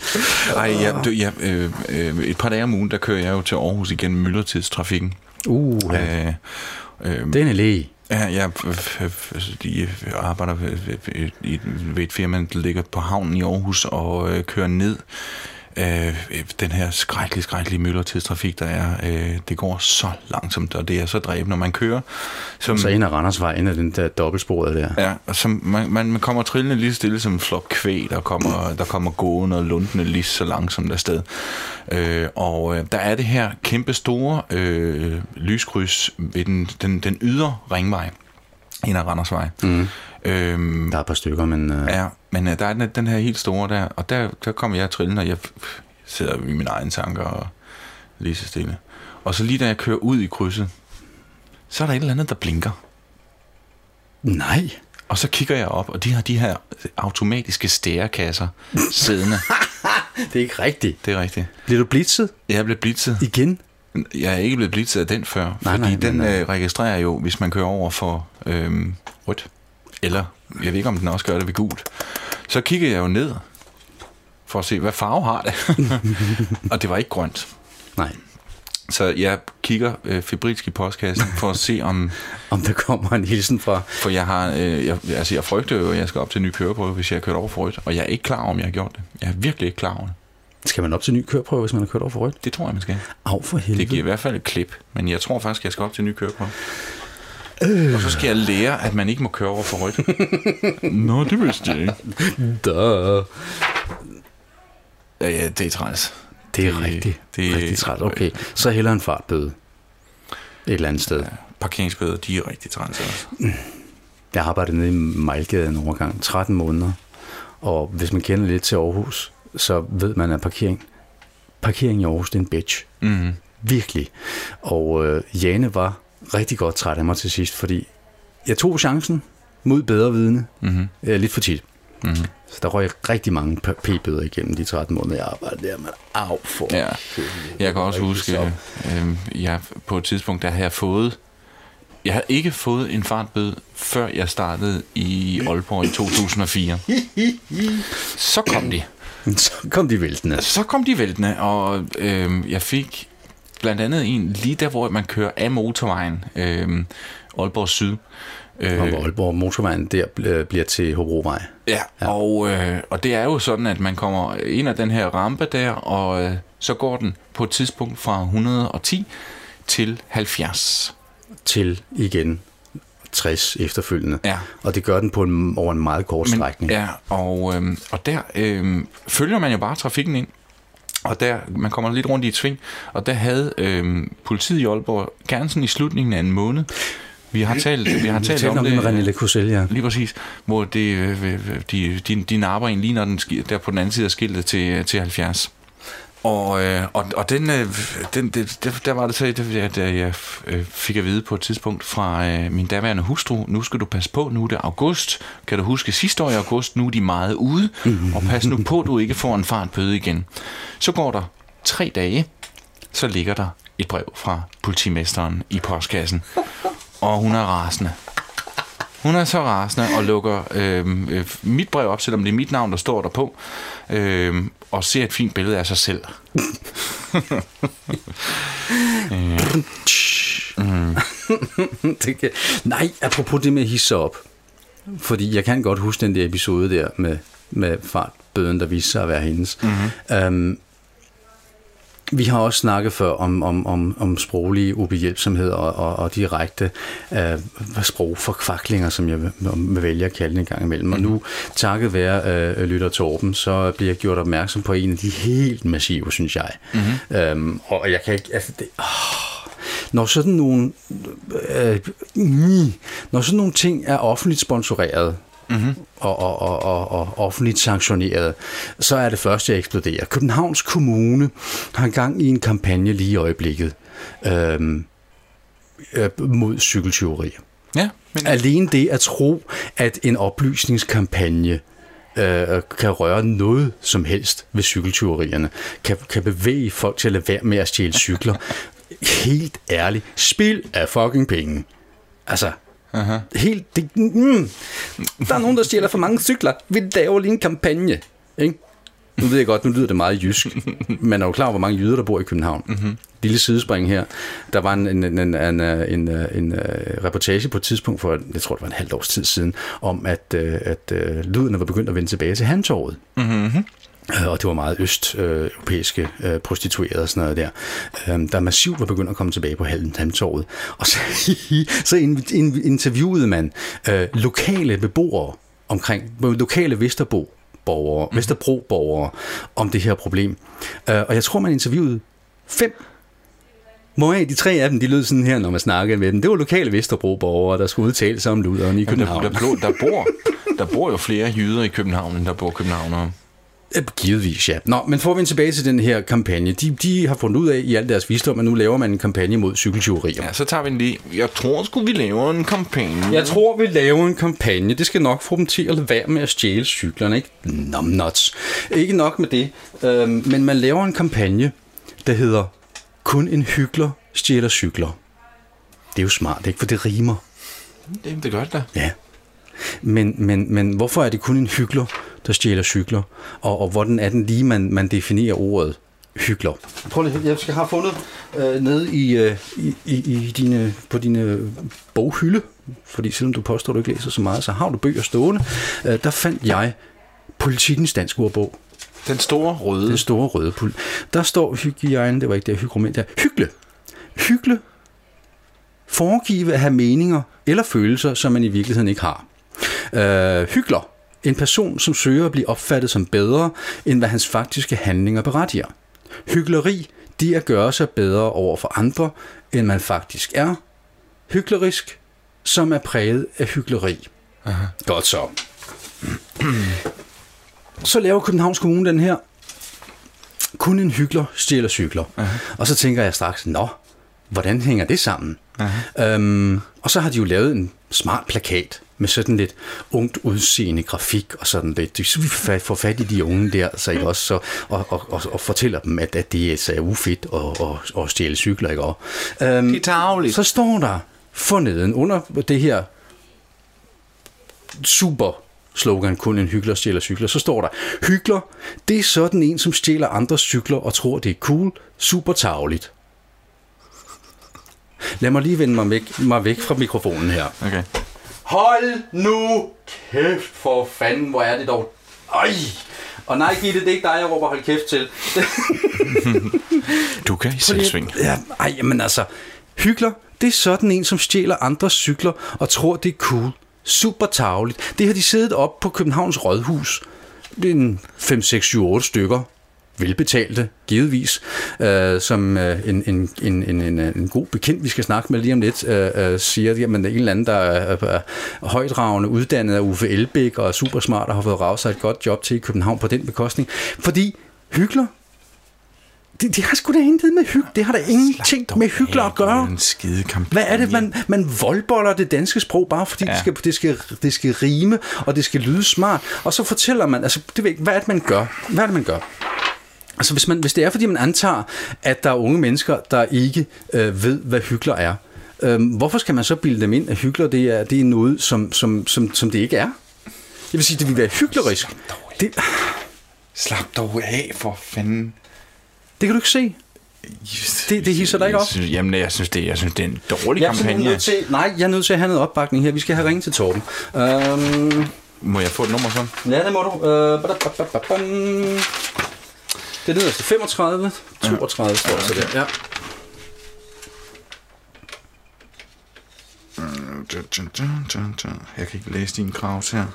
Et par dage om ugen, der kører jeg jo til Aarhus igennem myldretidstrafikken. Den er læge. Ja, jeg arbejder ved et firma, der ligger på havnen i Aarhus og kører ned den her skrækkelige myldretidstrafik, der er. Det går så langsomt, og det er så dræbende, når man kører. Så ind ad Randersvej, ind ad den der dobbeltsporet der. Ja, og som man kommer trillende lige stille som en flok kvæg, der kommer gående og lundende lige så langsomt afsted. Og der er det her kæmpe store lyskryds ved den ydre ringvej ind ad Randersvej. Der er et par stykker, men... Ja, men der er den her helt store der, og der kommer jeg trillende, og jeg sidder i mine egne tanker og lige så stille. Og så lige da jeg kører ud i krydset, så er der et eller andet, der blinker. Nej. Og så kigger jeg op, og de har de her automatiske stærekasser siddende. Det er ikke rigtigt. Det er rigtigt. Bliver du blitzet? Jeg er blevet blitzet. Igen? Jeg er ikke blevet blitzet af den før, fordi den registrerer jo, hvis man kører over for rødt. Eller, jeg ved ikke, om den også gør det ved gult. Så kigger jeg jo ned, for at se, hvad farve har det. Og det var ikke grønt. Nej. Så jeg kigger febrilsk i postkassen, for at se, om der kommer en hilsen fra... For jeg har, jeg frygter jo, at jeg skal op til en ny køreprøve, hvis jeg har kørt over for rødt. Og jeg er ikke klar over, om jeg har gjort det. Jeg er virkelig ikke klar over det. Skal man op til en ny køreprøve, hvis man har kørt over for rødt? Det tror jeg, man skal. Au for helvede. Det giver i hvert fald et klip, men jeg tror faktisk, jeg skal op til en ny køreprøve. Og så skal jeg lære, at man ikke må køre over for rødt. Nå, det vidste jeg ikke. Ja, det er træls. Det er rigtigt. Det er rigtig træls. Okay, så hellere en fartbøde. Et eller andet sted. Ja, parkeringsbøder, de er rigtig træls også. Jeg arbejdede nede i Mejlgade en overgang, 13 måneder. Og hvis man kender lidt til Aarhus, så ved man, at parkering i Aarhus, det er en bitch. Mm-hmm. Virkelig. Og Jane var rigtig godt træt af mig til sidst, fordi jeg tog chancen mod bedre vidne lidt for tit. Mm-hmm. Så der røg rigtig mange p-bøder igennem de 13 måneder, jeg arbejdede der. Men af for jeg kan også huske, jeg på et tidspunkt, der havde jeg fået... Jeg havde ikke fået en fartbøde, før jeg startede i Aalborg i 2004. Så kom de. Så kom de væltende, og jeg fik blandt andet en lige der, hvor man kører af motorvejen, Aalborg Syd. Og Aalborg motorvejen der bliver til Hobrovej. Ja. Og det er jo sådan, at man kommer ind af den her rampe der, og så går den på et tidspunkt fra 110 til 70. Til igen 60 efterfølgende. Ja. Og det gør den over en meget kort strækning. Ja, og der følger man jo bare trafikken ind. Og der, man kommer lidt rundt i et sving, og der havde politiet i Aalborg gerne sådan i slutningen af en måned. Vi har talt om det med René Le Cousel, ja. Lige præcis, hvor de napper en lige når den der på den anden side af skiltet til 70. Og der var det så, at jeg fik at vide på et tidspunkt fra min daværende hustru, nu skal du passe på, nu er det august. Kan du huske sidste år i august, nu er de meget ude, og pas nu på, du ikke får en fartbøde igen. Så går der 3 dage, så ligger der et brev fra politimesteren i postkassen, og hun er rasende. Hun er så rasende og lukker mit brev op, selvom det er mit navn, der står der på, og ser et fint billede af sig selv. Nej, apropos det med at hisse op. Fordi jeg kan godt huske den der episode der med fartbøden, der viste sig at være hendes. Vi har også snakket før om sproglige ubehjælpsomhed og direkte sprogforkvaklinger, som jeg vil vælge at kalde en gang imellem. Og nu, takket være lytter Torben, så bliver jeg gjort opmærksom på en af de helt massive, synes jeg. Og jeg kan ikke... Altså, når sådan nogle ting er offentligt sponsoreret, og offentligt sanktioneret, så er det første, jeg eksploderer. Københavns Kommune har gang i en kampagne lige i øjeblikket mod cykeltyveri. Ja, men... Alene det at tro, at en oplysningskampagne kan røre noget som helst ved cykeltyverierne, kan bevæge folk til at lade være med at stjæle cykler. Helt ærligt, spil af fucking penge. Altså, helt... Der er nogen, der stjæler for mange cykler. Vi laver lige en kampagne, ikke? Nu ved jeg godt, nu lyder det meget jysk. Man er jo klar over, hvor mange jyder, der bor i København. Lille sidespring her. Der var en reportage på et tidspunkt for, jeg tror, det var en halvt års tid siden, om at lydene var begyndt at vende tilbage til Hantorvet. Og det var meget østeuropæiske prostituerede og sådan noget der. Der massivt var begyndt at komme tilbage på Hantorvet. Og så interviewede man lokale beboere omkring, lokale Vesterbro-borgere om det her problem. Og jeg tror, man interviewede 5. De 3 af dem, de lød sådan her, når man snakkede med dem. Det var lokale Vesterbro-borgere, der skulle udtale sig om luderen i København. Der bor jo flere jyder i København, end der bor københavnere. Givetvis, ja. Nå, men får vi tilbage til den her kampagne. De har fundet ud af i al deres visdom, at nu laver man en kampagne mod cykeltyverier. Ja, så tager vi den lige. Jeg tror sgu, vi laver en kampagne. Det skal nok få dem til at lade være med at stjæle cyklerne, ikke? Nuts. Ikke nok med det. Men man laver en kampagne, der hedder Kun en hykler stjæler cykler. Det er jo smart, ikke? For det rimer. Det gør det da. Ja. Men hvorfor er det kun en hykler, der stjæler cykler? Og hvordan er den lige, man definerer ordet hykler? Prøv lige, jeg skal have fundet nede på dine boghylde, fordi selvom du påstår, du ikke læser så meget, så har du bøger stående. Der fandt jeg Politikens dansk ordbog. Den store røde. Der står hygiejne, det var ikke det, hygroment der. Hykle. Foregive at have meninger eller følelser, som man i virkeligheden ikke har. Hykler. En person, som søger at blive opfattet som bedre, end hvad hans faktiske handlinger berettiger. Hykleri, det er at gøre sig bedre over for andre, end man faktisk er. Hyklerisk, som er præget af hykleri. Aha. Godt så. Så laver Københavns Kommune den her. Kun en hykler stjæler cykler. Aha. Og så tænker jeg straks, hvordan hænger det sammen? Og så har de jo lavet en smart plakat med sådan lidt ungt udseende grafik og sådan lidt. Så vi får fat i de unge der, så ikke også, så, og fortæller dem, at det er ufedt at stjæle cykler, ikke? Det er tarveligt. Så står der forneden under det her super slogan, kun en hykler stjæler cykler, så står der, hykler, det er sådan en, som stjæler andres cykler og tror, det er cool, super tarveligt. Lad mig lige vende mig væk fra mikrofonen her. Okay. Hold nu kæft for fanden, hvor er det dog. Ej! Og nej, Gitte, det er ikke dig, jeg råber hold kæft til. Du kan i selvsving. Ja, men altså, hykler, det er sådan en, som stjæler andres cykler og tror, det er cool. Super tarveligt. Det har de siddet op på Københavns Rådhus. Det er en 5, 6, 7, 8 stykker. Velbetalte, givetvis, som en god bekendt, vi skal snakke med lige om lidt, siger, at en eller anden, der er højdragende, uddannet af Uffe Elbæk og er super smart og har fået ravet sig et godt job til i København på den bekostning. Fordi hykler, det har sgu da intet med hygge. Det har da ingenting med hykler at gøre. Hvad er det, man voldboller det danske sprog, bare fordi det skal rime, og det skal lyde smart. Og så fortæller man, altså, hvad er det, man gør? Hvad er det, man gør? Altså, hvis det er, fordi man antager, at der er unge mennesker, der ikke ved, hvad hykler er, hvorfor skal man så bilde dem ind, at hykler, det er noget, som det ikke er? Jeg vil sige, det vil være hyklerisk. Slap dog af, for fanden. Det kan du ikke se. Det hisser dig ikke op. Jeg synes, det er en dårlig kampagne. Jeg er nødt til at have noget opbakning her. Vi skal have ringet til Torben. Må jeg få et nummer så? Ja, det må du. Det er nederst 35, 32 står så der. Ja. Jeg kan ikke læse din krav her.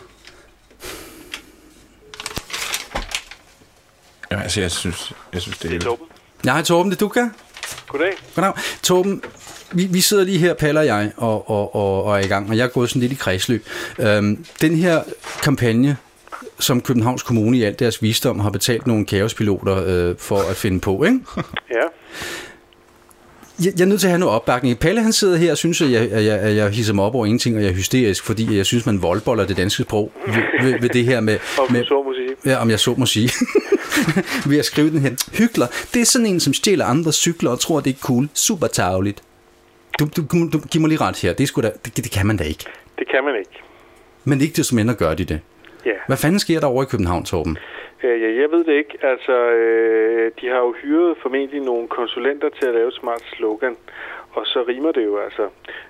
Ja, altså, jeg synes det er Torben. Ja, hej Torben, det er du, kan? Goddag. Goddag. Torben, vi sidder lige her, Palle og jeg, og er i gang, og jeg er gået sådan lidt i kredsløb. Den her kampagne, som Københavns Kommune i alt deres visdom har betalt nogle kaospiloter for at finde på, ikke? Ja. Jeg er nødt til at have noget opbakning. Palle, han sidder her og synes, at jeg hisser mig op over ingenting, og jeg er hysterisk, fordi jeg synes, man voldboller det danske sprog ved det her med... Om jeg så må sige. Ved at skrive den her. Hykler, det er sådan en, som stjæler andres cykler og tror, det er cool. Super tarveligt. Du giver mig lige ret her. Det kan man da ikke. Det kan man ikke. Men ikke det som ender gør de det. Ja. Hvad fanden sker der over i København, Torben? Jeg ved det ikke. Altså, de har jo hyret formentlig nogle konsulenter til at lave et smart slogan, og så rimer det jo altså.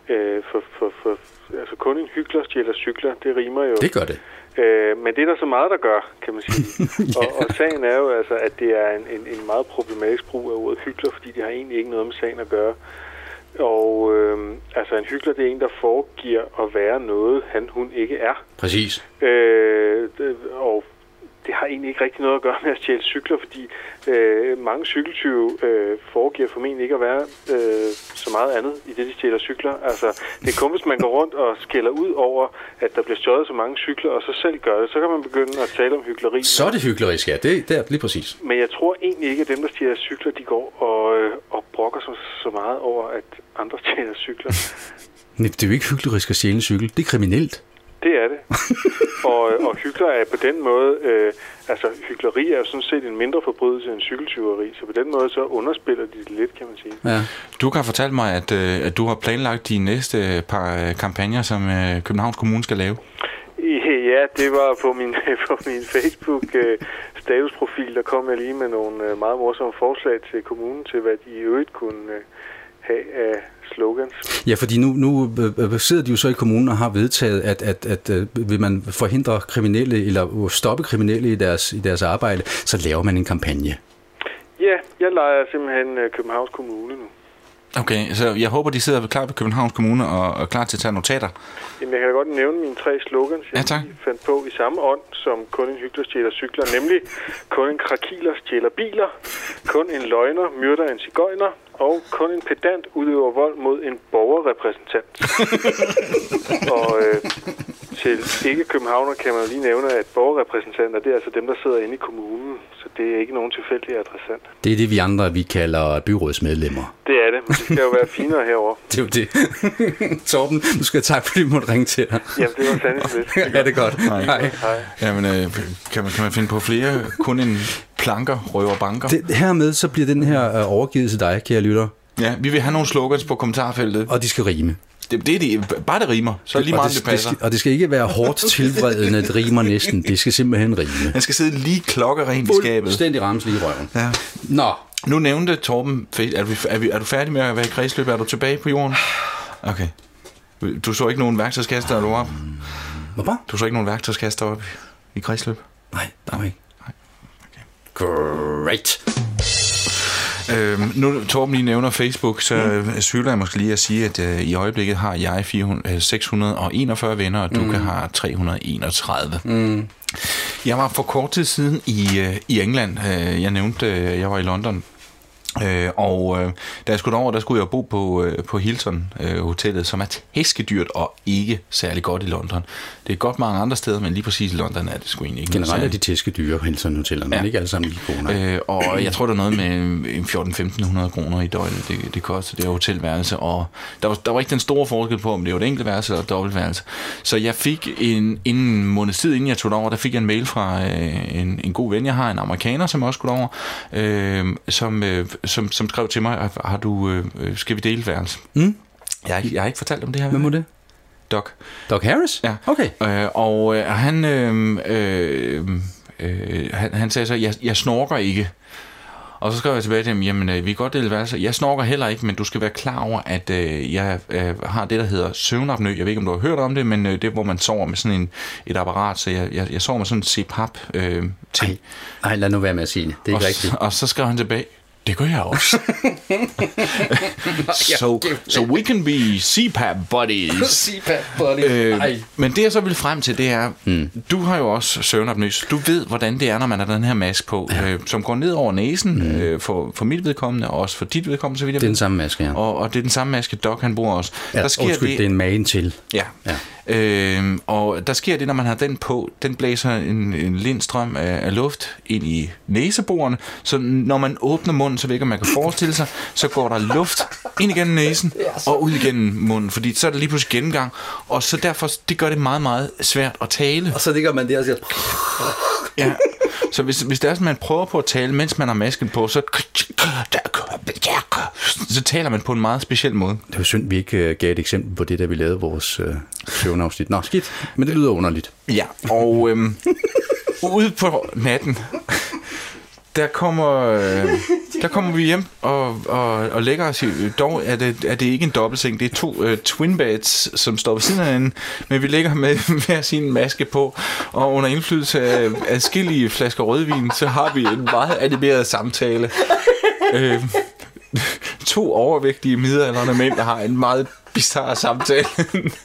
Altså kun en hykler stjæler cykler, det rimer jo. Det gør det. Men det er der så meget, der gør, kan man sige. Og sagen er jo altså, at det er en meget problematisk brug af ordet hykler, fordi det har egentlig ikke noget med sagen at gøre. Og altså en hykler, det er en, der foregiver at være noget, hun ikke er. Præcis. Og det har egentlig ikke rigtig noget at gøre med at stjæle cykler, fordi mange cykeltyve foregiver formentlig ikke at være så meget andet i det, de stjæler cykler. Altså, det er kun, hvis man går rundt og skælder ud over, at der bliver stjålet så mange cykler, og så selv gør det, så kan man begynde at tale om hykleri. Så er det hyklerisk, ja. Det er lige præcis. Men jeg tror egentlig ikke, at dem, der stjæler cykler, de går og brokker så meget over, at andre stjæler cykler. Nej, det er jo ikke hyklerisk at stjæle en cykel. Det er kriminelt. Det er det. og hykler er på den måde, altså hykleri er jo sådan set en mindre forbrydelse end cykeltyveri, så på den måde så underspiller de det lidt, kan man sige. Ja. Du kan fortælle mig, at du har planlagt de næste par kampagner, som Københavns Kommune skal lave. Ja, det var på min Facebook statusprofil, der kom jeg lige med nogle meget morsomme forslag til kommunen til, hvad de i øvrigt kunne have af slogans. Ja, fordi nu sidder de jo så i kommunen og har vedtaget, at vil man forhindre kriminelle eller stoppe kriminelle i deres arbejde, så laver man en kampagne. Ja, jeg leger simpelthen Københavns Kommune nu. Okay, så jeg håber, de sidder klar på Københavns Kommune og klar til at tage notater. Jamen, jeg kan da godt nævne mine 3 slogans, jeg fandt på i samme ånd, som kun en hykler stjæler cykler, nemlig kun en krakiler stjæler biler, kun en løgner myrder en cigøjner, og kun en pedant udøver vold mod en borgerrepræsentant. Og til ikke-københavner kan man lige nævne, at borgerrepræsentanter, det er altså dem, der sidder inde i kommunen, så det er ikke nogen tilfældig adressant. Det er det, vi kalder byrådsmedlemmer. Det er det, men det skal jo være finere herovre. Det er jo det. Torben, du skal tak, fordi du måtte ringe til dig. Jamen, det var sandelig lidt. Ja, det er godt. Hej. Jamen, kan man finde på flere? Kun en planker, røver banker? Hermed så bliver den her overgivet til dig, kære lytter. Ja, vi vil have nogle slogans på kommentarfeltet. Og de skal rime. Bare det rimer, så er lige meget, det passer. Og det skal ikke være hårdt tilvredende, det rimer næsten. Det skal simpelthen rime. Den skal sidde lige klokkerent i skabet. Fuldstændig rammes lige i røven. Ja. Nå. Nu nævnte Torben, er du færdig med at være i kredsløb? Er du tilbage på jorden? Okay. Du så ikke nogen værktøjskaster, er du op? Hvorfor? Du så ikke nogen værktøjskaster op i kredsløb? Nej, der var ikke. Nej. Okay. Great. Nu Torben lige nævner Facebook, så skylder jeg måske lige at sige, at i øjeblikket har jeg 641 venner, og du kan have 331. Jeg var for kort tid siden i England. Jeg nævnte, jeg var i London. Da jeg skulle derover, der skulle jeg bo på Hilton hotellet, som er tæskedyrt og ikke særlig godt i London. Det er godt mange andre steder, men lige præcis i London er det sgu egentlig ikke. Generelt er de tæskedyre Hilton hotellerne, men ikke alle sammen lige kroner. Og jeg tror, der er noget med 1400-1500 kroner i døgnet, det koster det her hotelværelse, og der var ikke den store forskel på, om det var et enkelt værelse eller et dobbeltværelse. Så jeg fik en måneds tid, inden jeg tog derover, der fik jeg en mail fra en god ven, jeg har, en amerikaner, som også skulle derover, som skrev til mig, skal vi dele værelse? Jeg har ikke fortalt om det her. Hvem var det? Doc Harris? Ja. Okay. Han sagde så, jeg snorker ikke. Og så skrev jeg tilbage til ham, jamen vi kan godt dele værelse. Jeg snorker heller ikke, men du skal være klar over, at jeg har det, der hedder søvnapnø. Jeg ved ikke, om du har hørt om det, men det er, hvor man sover med sådan et apparat. Så jeg sover med sådan en CPAP ting. Nej, lad nu være med at sige det. Det er ikke rigtigt. Og så skrev han tilbage, det gør jeg også. so we can be CPAP buddies. CPAP buddies. Men det jeg så vil frem til, det er, du har jo også søvnapnø. Du ved, hvordan det er, når man har den her maske på, som går ned over næsen, for mit vedkommende, og også for dit vedkommende, så vidt jeg ved. Det er den samme maske, ja. Og det er den samme maske, Doc han bruger også. Ja, det er en magen til. Ja. Og der sker det, når man har den på, den blæser en lindstrøm af luft ind i næseborene, så når man åbner munden, så vækker man kan forestille sig, så går der luft ind igennem næsen og ud igennem munden, fordi så er der lige pludselig gennemgang, og så derfor, det gør det meget, meget svært at tale. Og så ligger man der og siger... Ja. Så hvis det er sådan, man prøver på at tale, mens man har masken på, så taler man på en meget speciel måde. Det var synd, vi ikke gav et eksempel på det, da vi lavede vores søvnafsnit. Nå, skidt, men det lyder underligt. Ja, og ude på natten, der kommer vi hjem og lægger os i. Dog er det ikke en dobbeltseng, det er 2 twin beds, som står ved siden af hinanden, men vi ligger med hver sin maske på, og under indflydelse af adskillige flasker rødvin, så har vi en meget animeret samtale. 2 overvægtige midaldrende mænd, der har en meget bizarre samtale. Jeg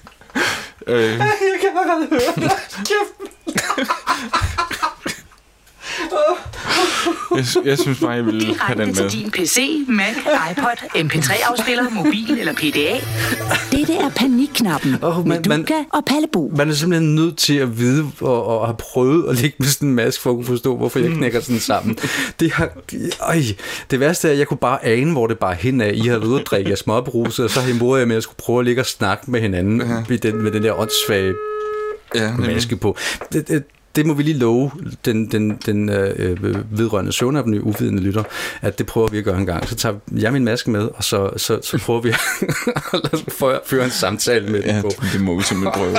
kan allerede høre det. Jeg synes bare, jeg vil have den med. Til din PC, Mac, iPod, MP3-afspiller, mobil eller PDA. Dette er panikknappen med Duka og Palle Bo. Man er simpelthen nødt til at vide og have prøvet at ligge med sådan en maske for at kunne forstå, hvorfor jeg knækker sådan sammen. Det værste er, at jeg kunne bare ane, hvor det bare hen af. I havde ude at drikke af småbruset, og så hemorede jeg med, at jeg skulle prøve at ligge og snakke med hinanden med den der åndssvage maske på. Det må vi lige love den vedrørende søvnapnø uvidende lytter, at det prøver vi at gøre en gang. Så tager jeg min maske med, og så prøver vi at føre en samtale med den på. Det må vi simpelthen prøve.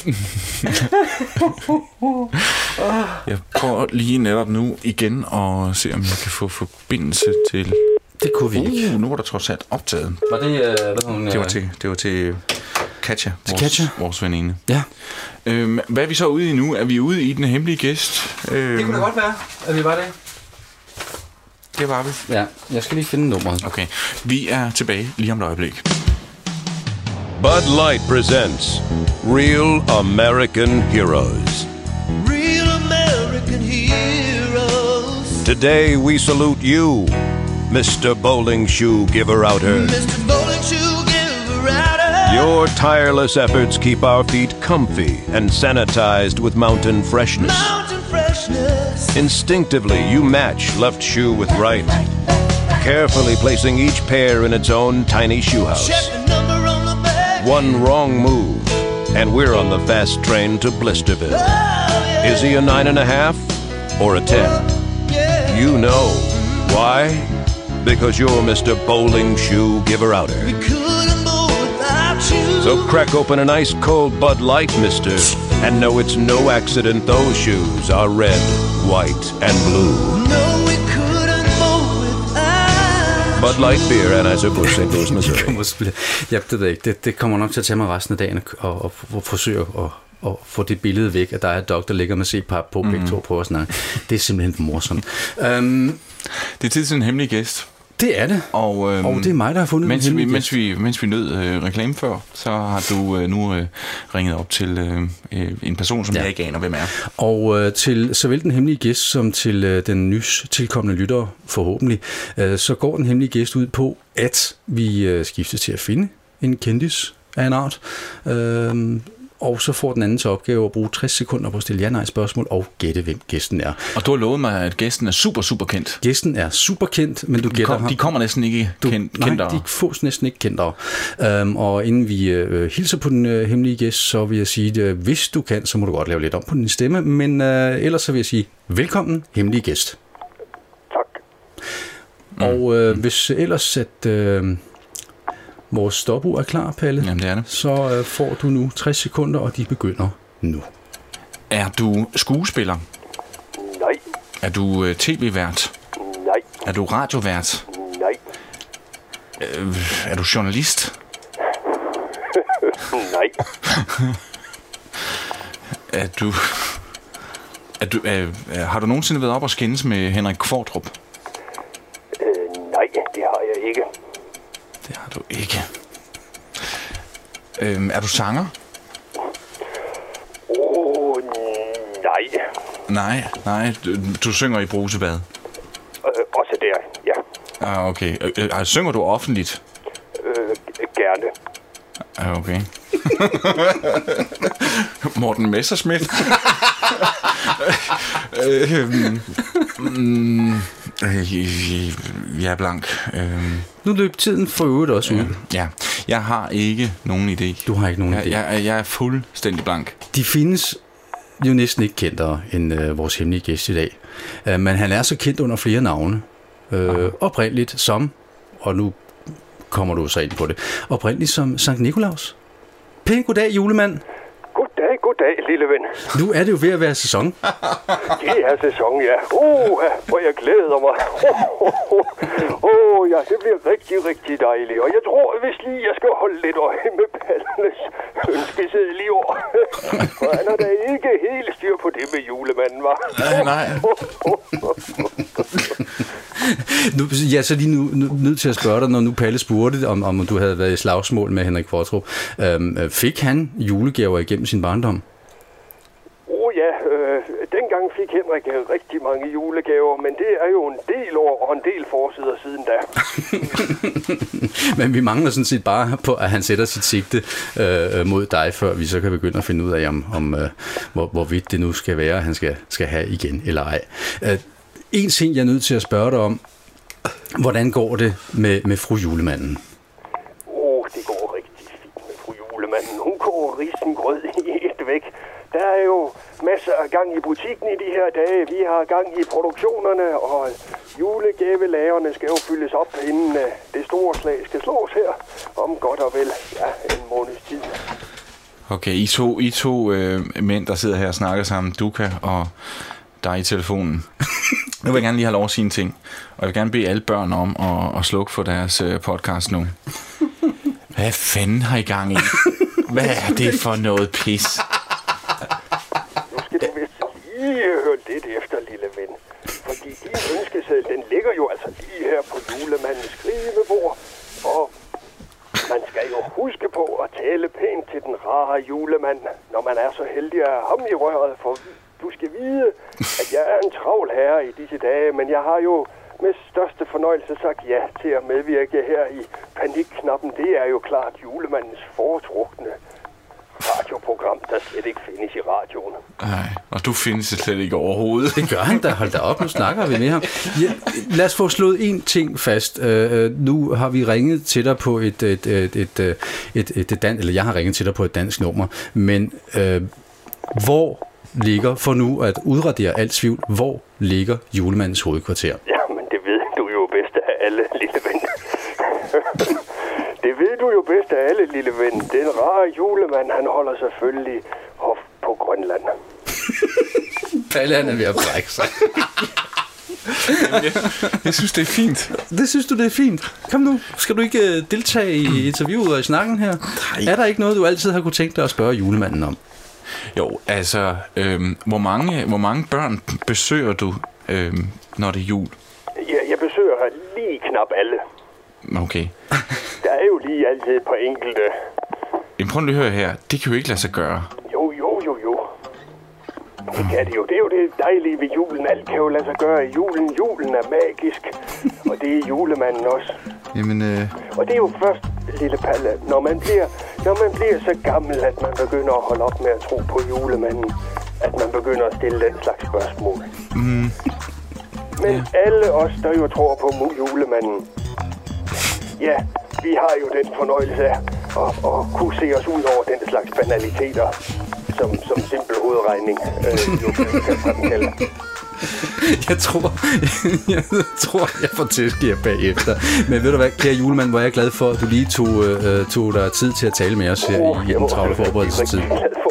Jeg prøver lige netop nu igen og se, om jeg kan få forbindelse til... Det kunne vi ikke. Nu var der trods alt optaget. Var det... Det var til Katja, vores veninde. Ja. Hvad er vi så ude i nu? Er vi ude i den hemmelige gæst? Det kunne da godt være, at vi var det. Det var vi. Ja, jeg skal lige finde nummeret. Okay, vi er tilbage lige om et øjeblik. Bud Light presents Real American Heroes. Real American heroes. Today we salute you, Mr. Bowling Shoe Giver-Outer. Mr. Bowling Shoe Giver-Outer. Your tireless efforts keep our feet comfy and sanitized with mountain freshness. Mountain freshness. Instinctively, you match left shoe with right, carefully placing each pair in its own tiny shoe house. Check the number on the back. One wrong move, and we're on the fast train to Blisterville. Oh, yeah. Is he a 9.5 or a 10? Yeah. You know. Why? Because you're Mr. Bowling Shoe Giver-Outer. We couldn't move without you. So crack open an ice cold Bud Light, mister, and know it's no accident those shoes are red, white, and blue. No, we couldn't move without Bud Light Beer, Anheuser-Busch, St. Louis, Missouri. Ja, det ved jeg ikke. Det kommer nok til at tage mig resten af dagen og forsøge at få det billede væk, at der er et dog, der ligger med CPAP på, begge to på at snakke. Det er simpelthen for morsomt. Det er tid til en hemmelig gæst. Det er det. Og det er mig, der har fundet mens vi nød reklame før, så har du nu ringet op til en person, som jeg ikke aner, hvem er. Og til såvel den hemmelige gæst, som til den nys tilkommende lytter forhåbentlig, så går den hemmelige gæst ud på, at vi skifter til at finde en kendis af en art. Og så får den anden til opgave at bruge 60 sekunder på at stille ja-nej-spørgsmål og gætte, hvem gæsten er. Og du har lovet mig, at gæsten er super, super kendt. Gæsten er super kendt, men du gætter ham. De kommer næsten ikke kendtere. Nej, de fås næsten ikke kendtere. Og inden vi hilser på den hemmelige gæst, så vil jeg sige, at hvis du kan, så må du godt lave lidt om på din stemme. Men ellers så vil jeg sige, velkommen, hemmelige gæst. Tak. Og hvis ellers at... vores stopur er klar, Palle. Jamen, det er det. Så får du nu 60 sekunder, og de begynder nu. Er du skuespiller? Nej. Er du tv-vært? Nej. Er du radiovært? Nej. Er du journalist? Nej. Har du nogensinde været op og skændes med Henrik Qvortrup? Nej, det har jeg ikke. Det har du ikke. Er du sanger? Nej. Nej. Du synger i brusebad? Også der, ja. Ah, okay. Synger du offentligt? Gerne. Ah, okay. Morten Messerschmidt? Jeg er blank. Nu løb tiden for øvrigt også ud. Ja, jeg har ikke nogen idé. Du har ikke nogen idé. Jeg er fuldstændig blank. De findes jo næsten ikke kendtere end vores hemmelige gæst i dag. Men han er så kendt under flere navne. Oprindeligt som, og nu kommer du så ind på det, oprindeligt som Sankt Nikolaus. Pæn goddag, julemand. Goddag, lille ven. Nu er det jo ved at være sæson. Det er sæson, ja. Hvor jeg glæder mig. Ja, det bliver rigtig, rigtig dejligt. Og jeg tror, hvis lige jeg skal holde lidt øje med Palles ønskeseddel i år. For han har da ikke helt styr på det med julemanden, var. Nej. Ja, så lige nu nødt til at spørge dig, når nu Palle spurgte, om du havde været i slagsmål med Henrik Qvortrup. Fik han julegaver igennem sin barndom? Ja, dengang fik Henrik rigtig mange julegaver, men det er jo en del år og en del forsider siden da. Men vi mangler sådan set bare på, at han sætter sit sigte mod dig, før vi så kan begynde at finde ud af, hvorvidt det nu skal være, han skal have igen eller ej. En ting, jeg er nødt til at spørge dig om, hvordan går det med fru julemanden? Det går rigtig fint med fru julemanden. Hun koger risengrød i et væk. Der er jo masser af gang i butikken i de her dage. Vi har gang i produktionerne, og julegavelagerne skal jo fyldes op, inden det store slag skal slås her om godt og vel en måneds tid. Okay, I to mænd, der sidder her og snakker sammen, Duka og dig i telefonen. Nu vil jeg gerne lige have lov at sige en ting. Og jeg vil gerne bede alle børn om at slukke for deres podcast nu. Hvad fanden har I gang i? Hvad er det for noget pis? Nu skal du vist lige høre lidt efter, lille ven. Fordi din ønskeseddel, den ligger jo altså lige her på julemandens skrivebord. Og man skal jo huske på at tale pænt til den rare julemand, når man er så heldig at have ham i røret. For du skal vide, at jeg er en travl herre i disse dage, men jeg har jo med største fornøjelse sagt ja til at medvirke her i Panikknappen. Det er jo klart julemandens foretrukne radioprogram, der slet ikke findes i radioen. Nej, og du findes slet ikke overhovedet. Det gør han da. Hold da op, nu snakker vi med ham. Ja, lad os få slået en ting fast. Nu har vi ringet til dig på eller jeg har ringet til dig på et dansk nummer, men hvor ligger, for nu at udradere alt tvivl, hvor ligger julemandens hovedkvarter? Ja, men det ved du jo bedst af alle, lille ven. Det ved du jo bedst af alle, lille ven. Den rare julemand, han holder selvfølgelig hof på Grønland. Palle, han er ved at brække sig. Jeg synes, det er fint. Det synes du, det er fint? Kom nu, skal du ikke deltage i interviewet og i snakken her? Nej. Er der ikke noget, du altid har kunne tænke dig at spørge julemanden om? Jo, altså, hvor mange børn besøger du, når det er jul? Ja, jeg besøger besøger lige knap alle. Okay. Der er jo lige altid et par enkelte. Men prøv lige at høre her. Det kan jo ikke lade sig gøre. Jo. Det kan det jo. Det er jo det dejlige ved julen. Alt kan jo lade sig gøre i julen. Julen er magisk. Og det er julemanden også. Jamen, Og det er jo først, lille Palle, når man bliver så gammel, at man begynder at holde op med at tro på julemanden, at man begynder at stille den slags spørgsmål. Men alle os, der jo tror på julemanden, ja, vi har jo den fornøjelse af at kunne se os ud over den slags banaliteter, som simpel hovedregning jo kan fremkalde. Jeg tror, jeg får tæske jer bagefter. Men ved du hvad, kære julemand, hvor jeg er glad for, at du lige tog dig tid til at tale med os her i den travle forberedelsestid.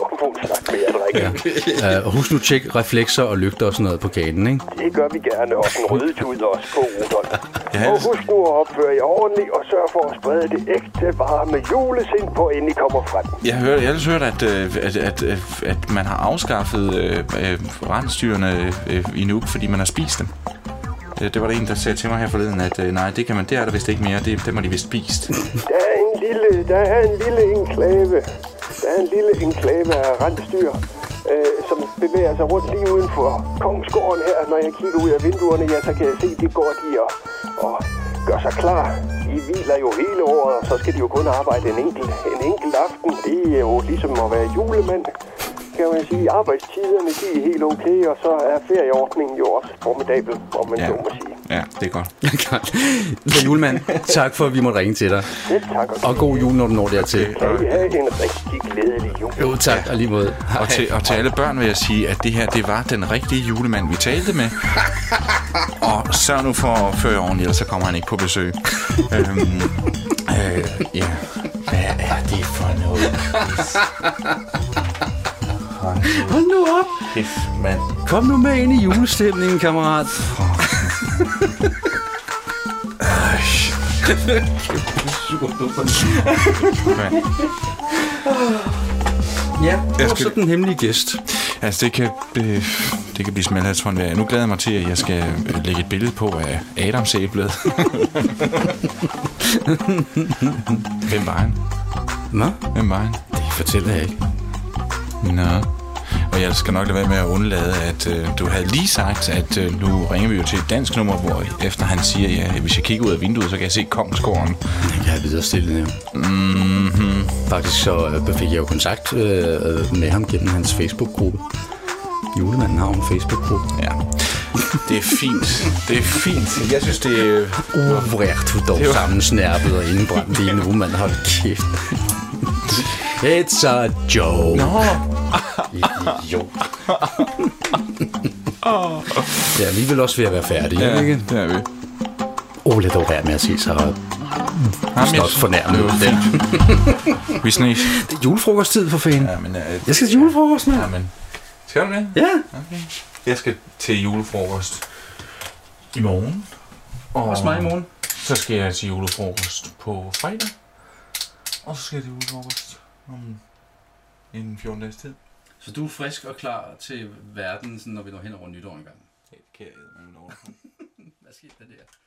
Ja. Og husk nu, tjek reflekser og lygter og sådan noget på gaden, ikke? Det gør vi gerne, og den røde tud også på Rudolf. Ja. Og husk nu at opføre jer ordentligt, og sørg for at sprede det ægte varme julesind på, inden I kommer frem. Jeg har ellers hørt, at man har afskaffet rensdyrene i Nuuk, fordi man har spist dem. Det var der en, der sagde til mig her forleden, at nej, det er der vist ikke mere. Det må de vist spist. Der er en lille enklave. Der er en lille enklave af rensdyr, som bevæger sig rundt lige uden for Kongsgården her. Når jeg kigger ud af vinduerne, ja, så kan jeg se, det går de og gør sig klar. De hviler jo hele året, og så skal de jo kun arbejde en enkelt aften. Det er jo ligesom at være julemand, kan man sige. Arbejdstiderne, de er helt okay, og så er ferieordningen jo også formidabel, om man så må sige. Ja, det er godt. Så julemand, tak for, at vi måtte ringe til dig. Det tak. Og god jul, når du når dertil. Kan I have en rigtig glædelig jul. Jo, tak, og lige måde. Og til alle børn vil jeg sige, at det her, det var den rigtige julemand, vi talte med. Og sørg nu for at føre ordentligt, ellers så kommer han ikke på besøg. Ja. Hvad er det for noget? Hold nu op. Mand. Kom nu med ind i julestemningen, kammerat. Ja, det var så den hemmelige gæst. Altså, det kan blive smalhetsfondvær. Nu glæder jeg mig til, at jeg skal lægge et billede på af Adamsæblet. Hvem var han? Hvad? Hvem var han? Det fortæller jeg ikke. Nå. Og jeg skal nok lade være med at undlade, at du havde lige sagt, at nu ringer vi jo til et dansk nummer, hvor efter han siger, ja, hvis jeg kigger ud af vinduet, så kan jeg se Kongsgården. Den kan jeg videre stille, ja. Faktisk så fik jeg jo kontakt med ham gennem hans Facebook-gruppe. Julemanden har en Facebook-gruppe. Ja, det er fint. Det er fint. Jeg synes, det er... Hvor er du dog sammensnærpet og indebrændt lige nu, mand. Hold kæft. It's a joke. Nå. Jo. Ja, vi vil også ved at være færdige, ja, ikke? det er vi. Lad dog være med at sige så snart fornærmet ud der. Vi snes. Det er julefrokosttid for fanden. Ja, men, jeg skal til julefrokost nu. Ja, men... Skal du med? Ja. Okay. Jeg skal til julefrokost i morgen. Og også mig i morgen. Så skal jeg til julefrokost på fredag. Og så skal jeg til julefrokost om en 14 dages tid. Så du er frisk og klar til verden, sådan, når vi når hen over nytår engang? Ja, det kan jeg. Hvad skete der der?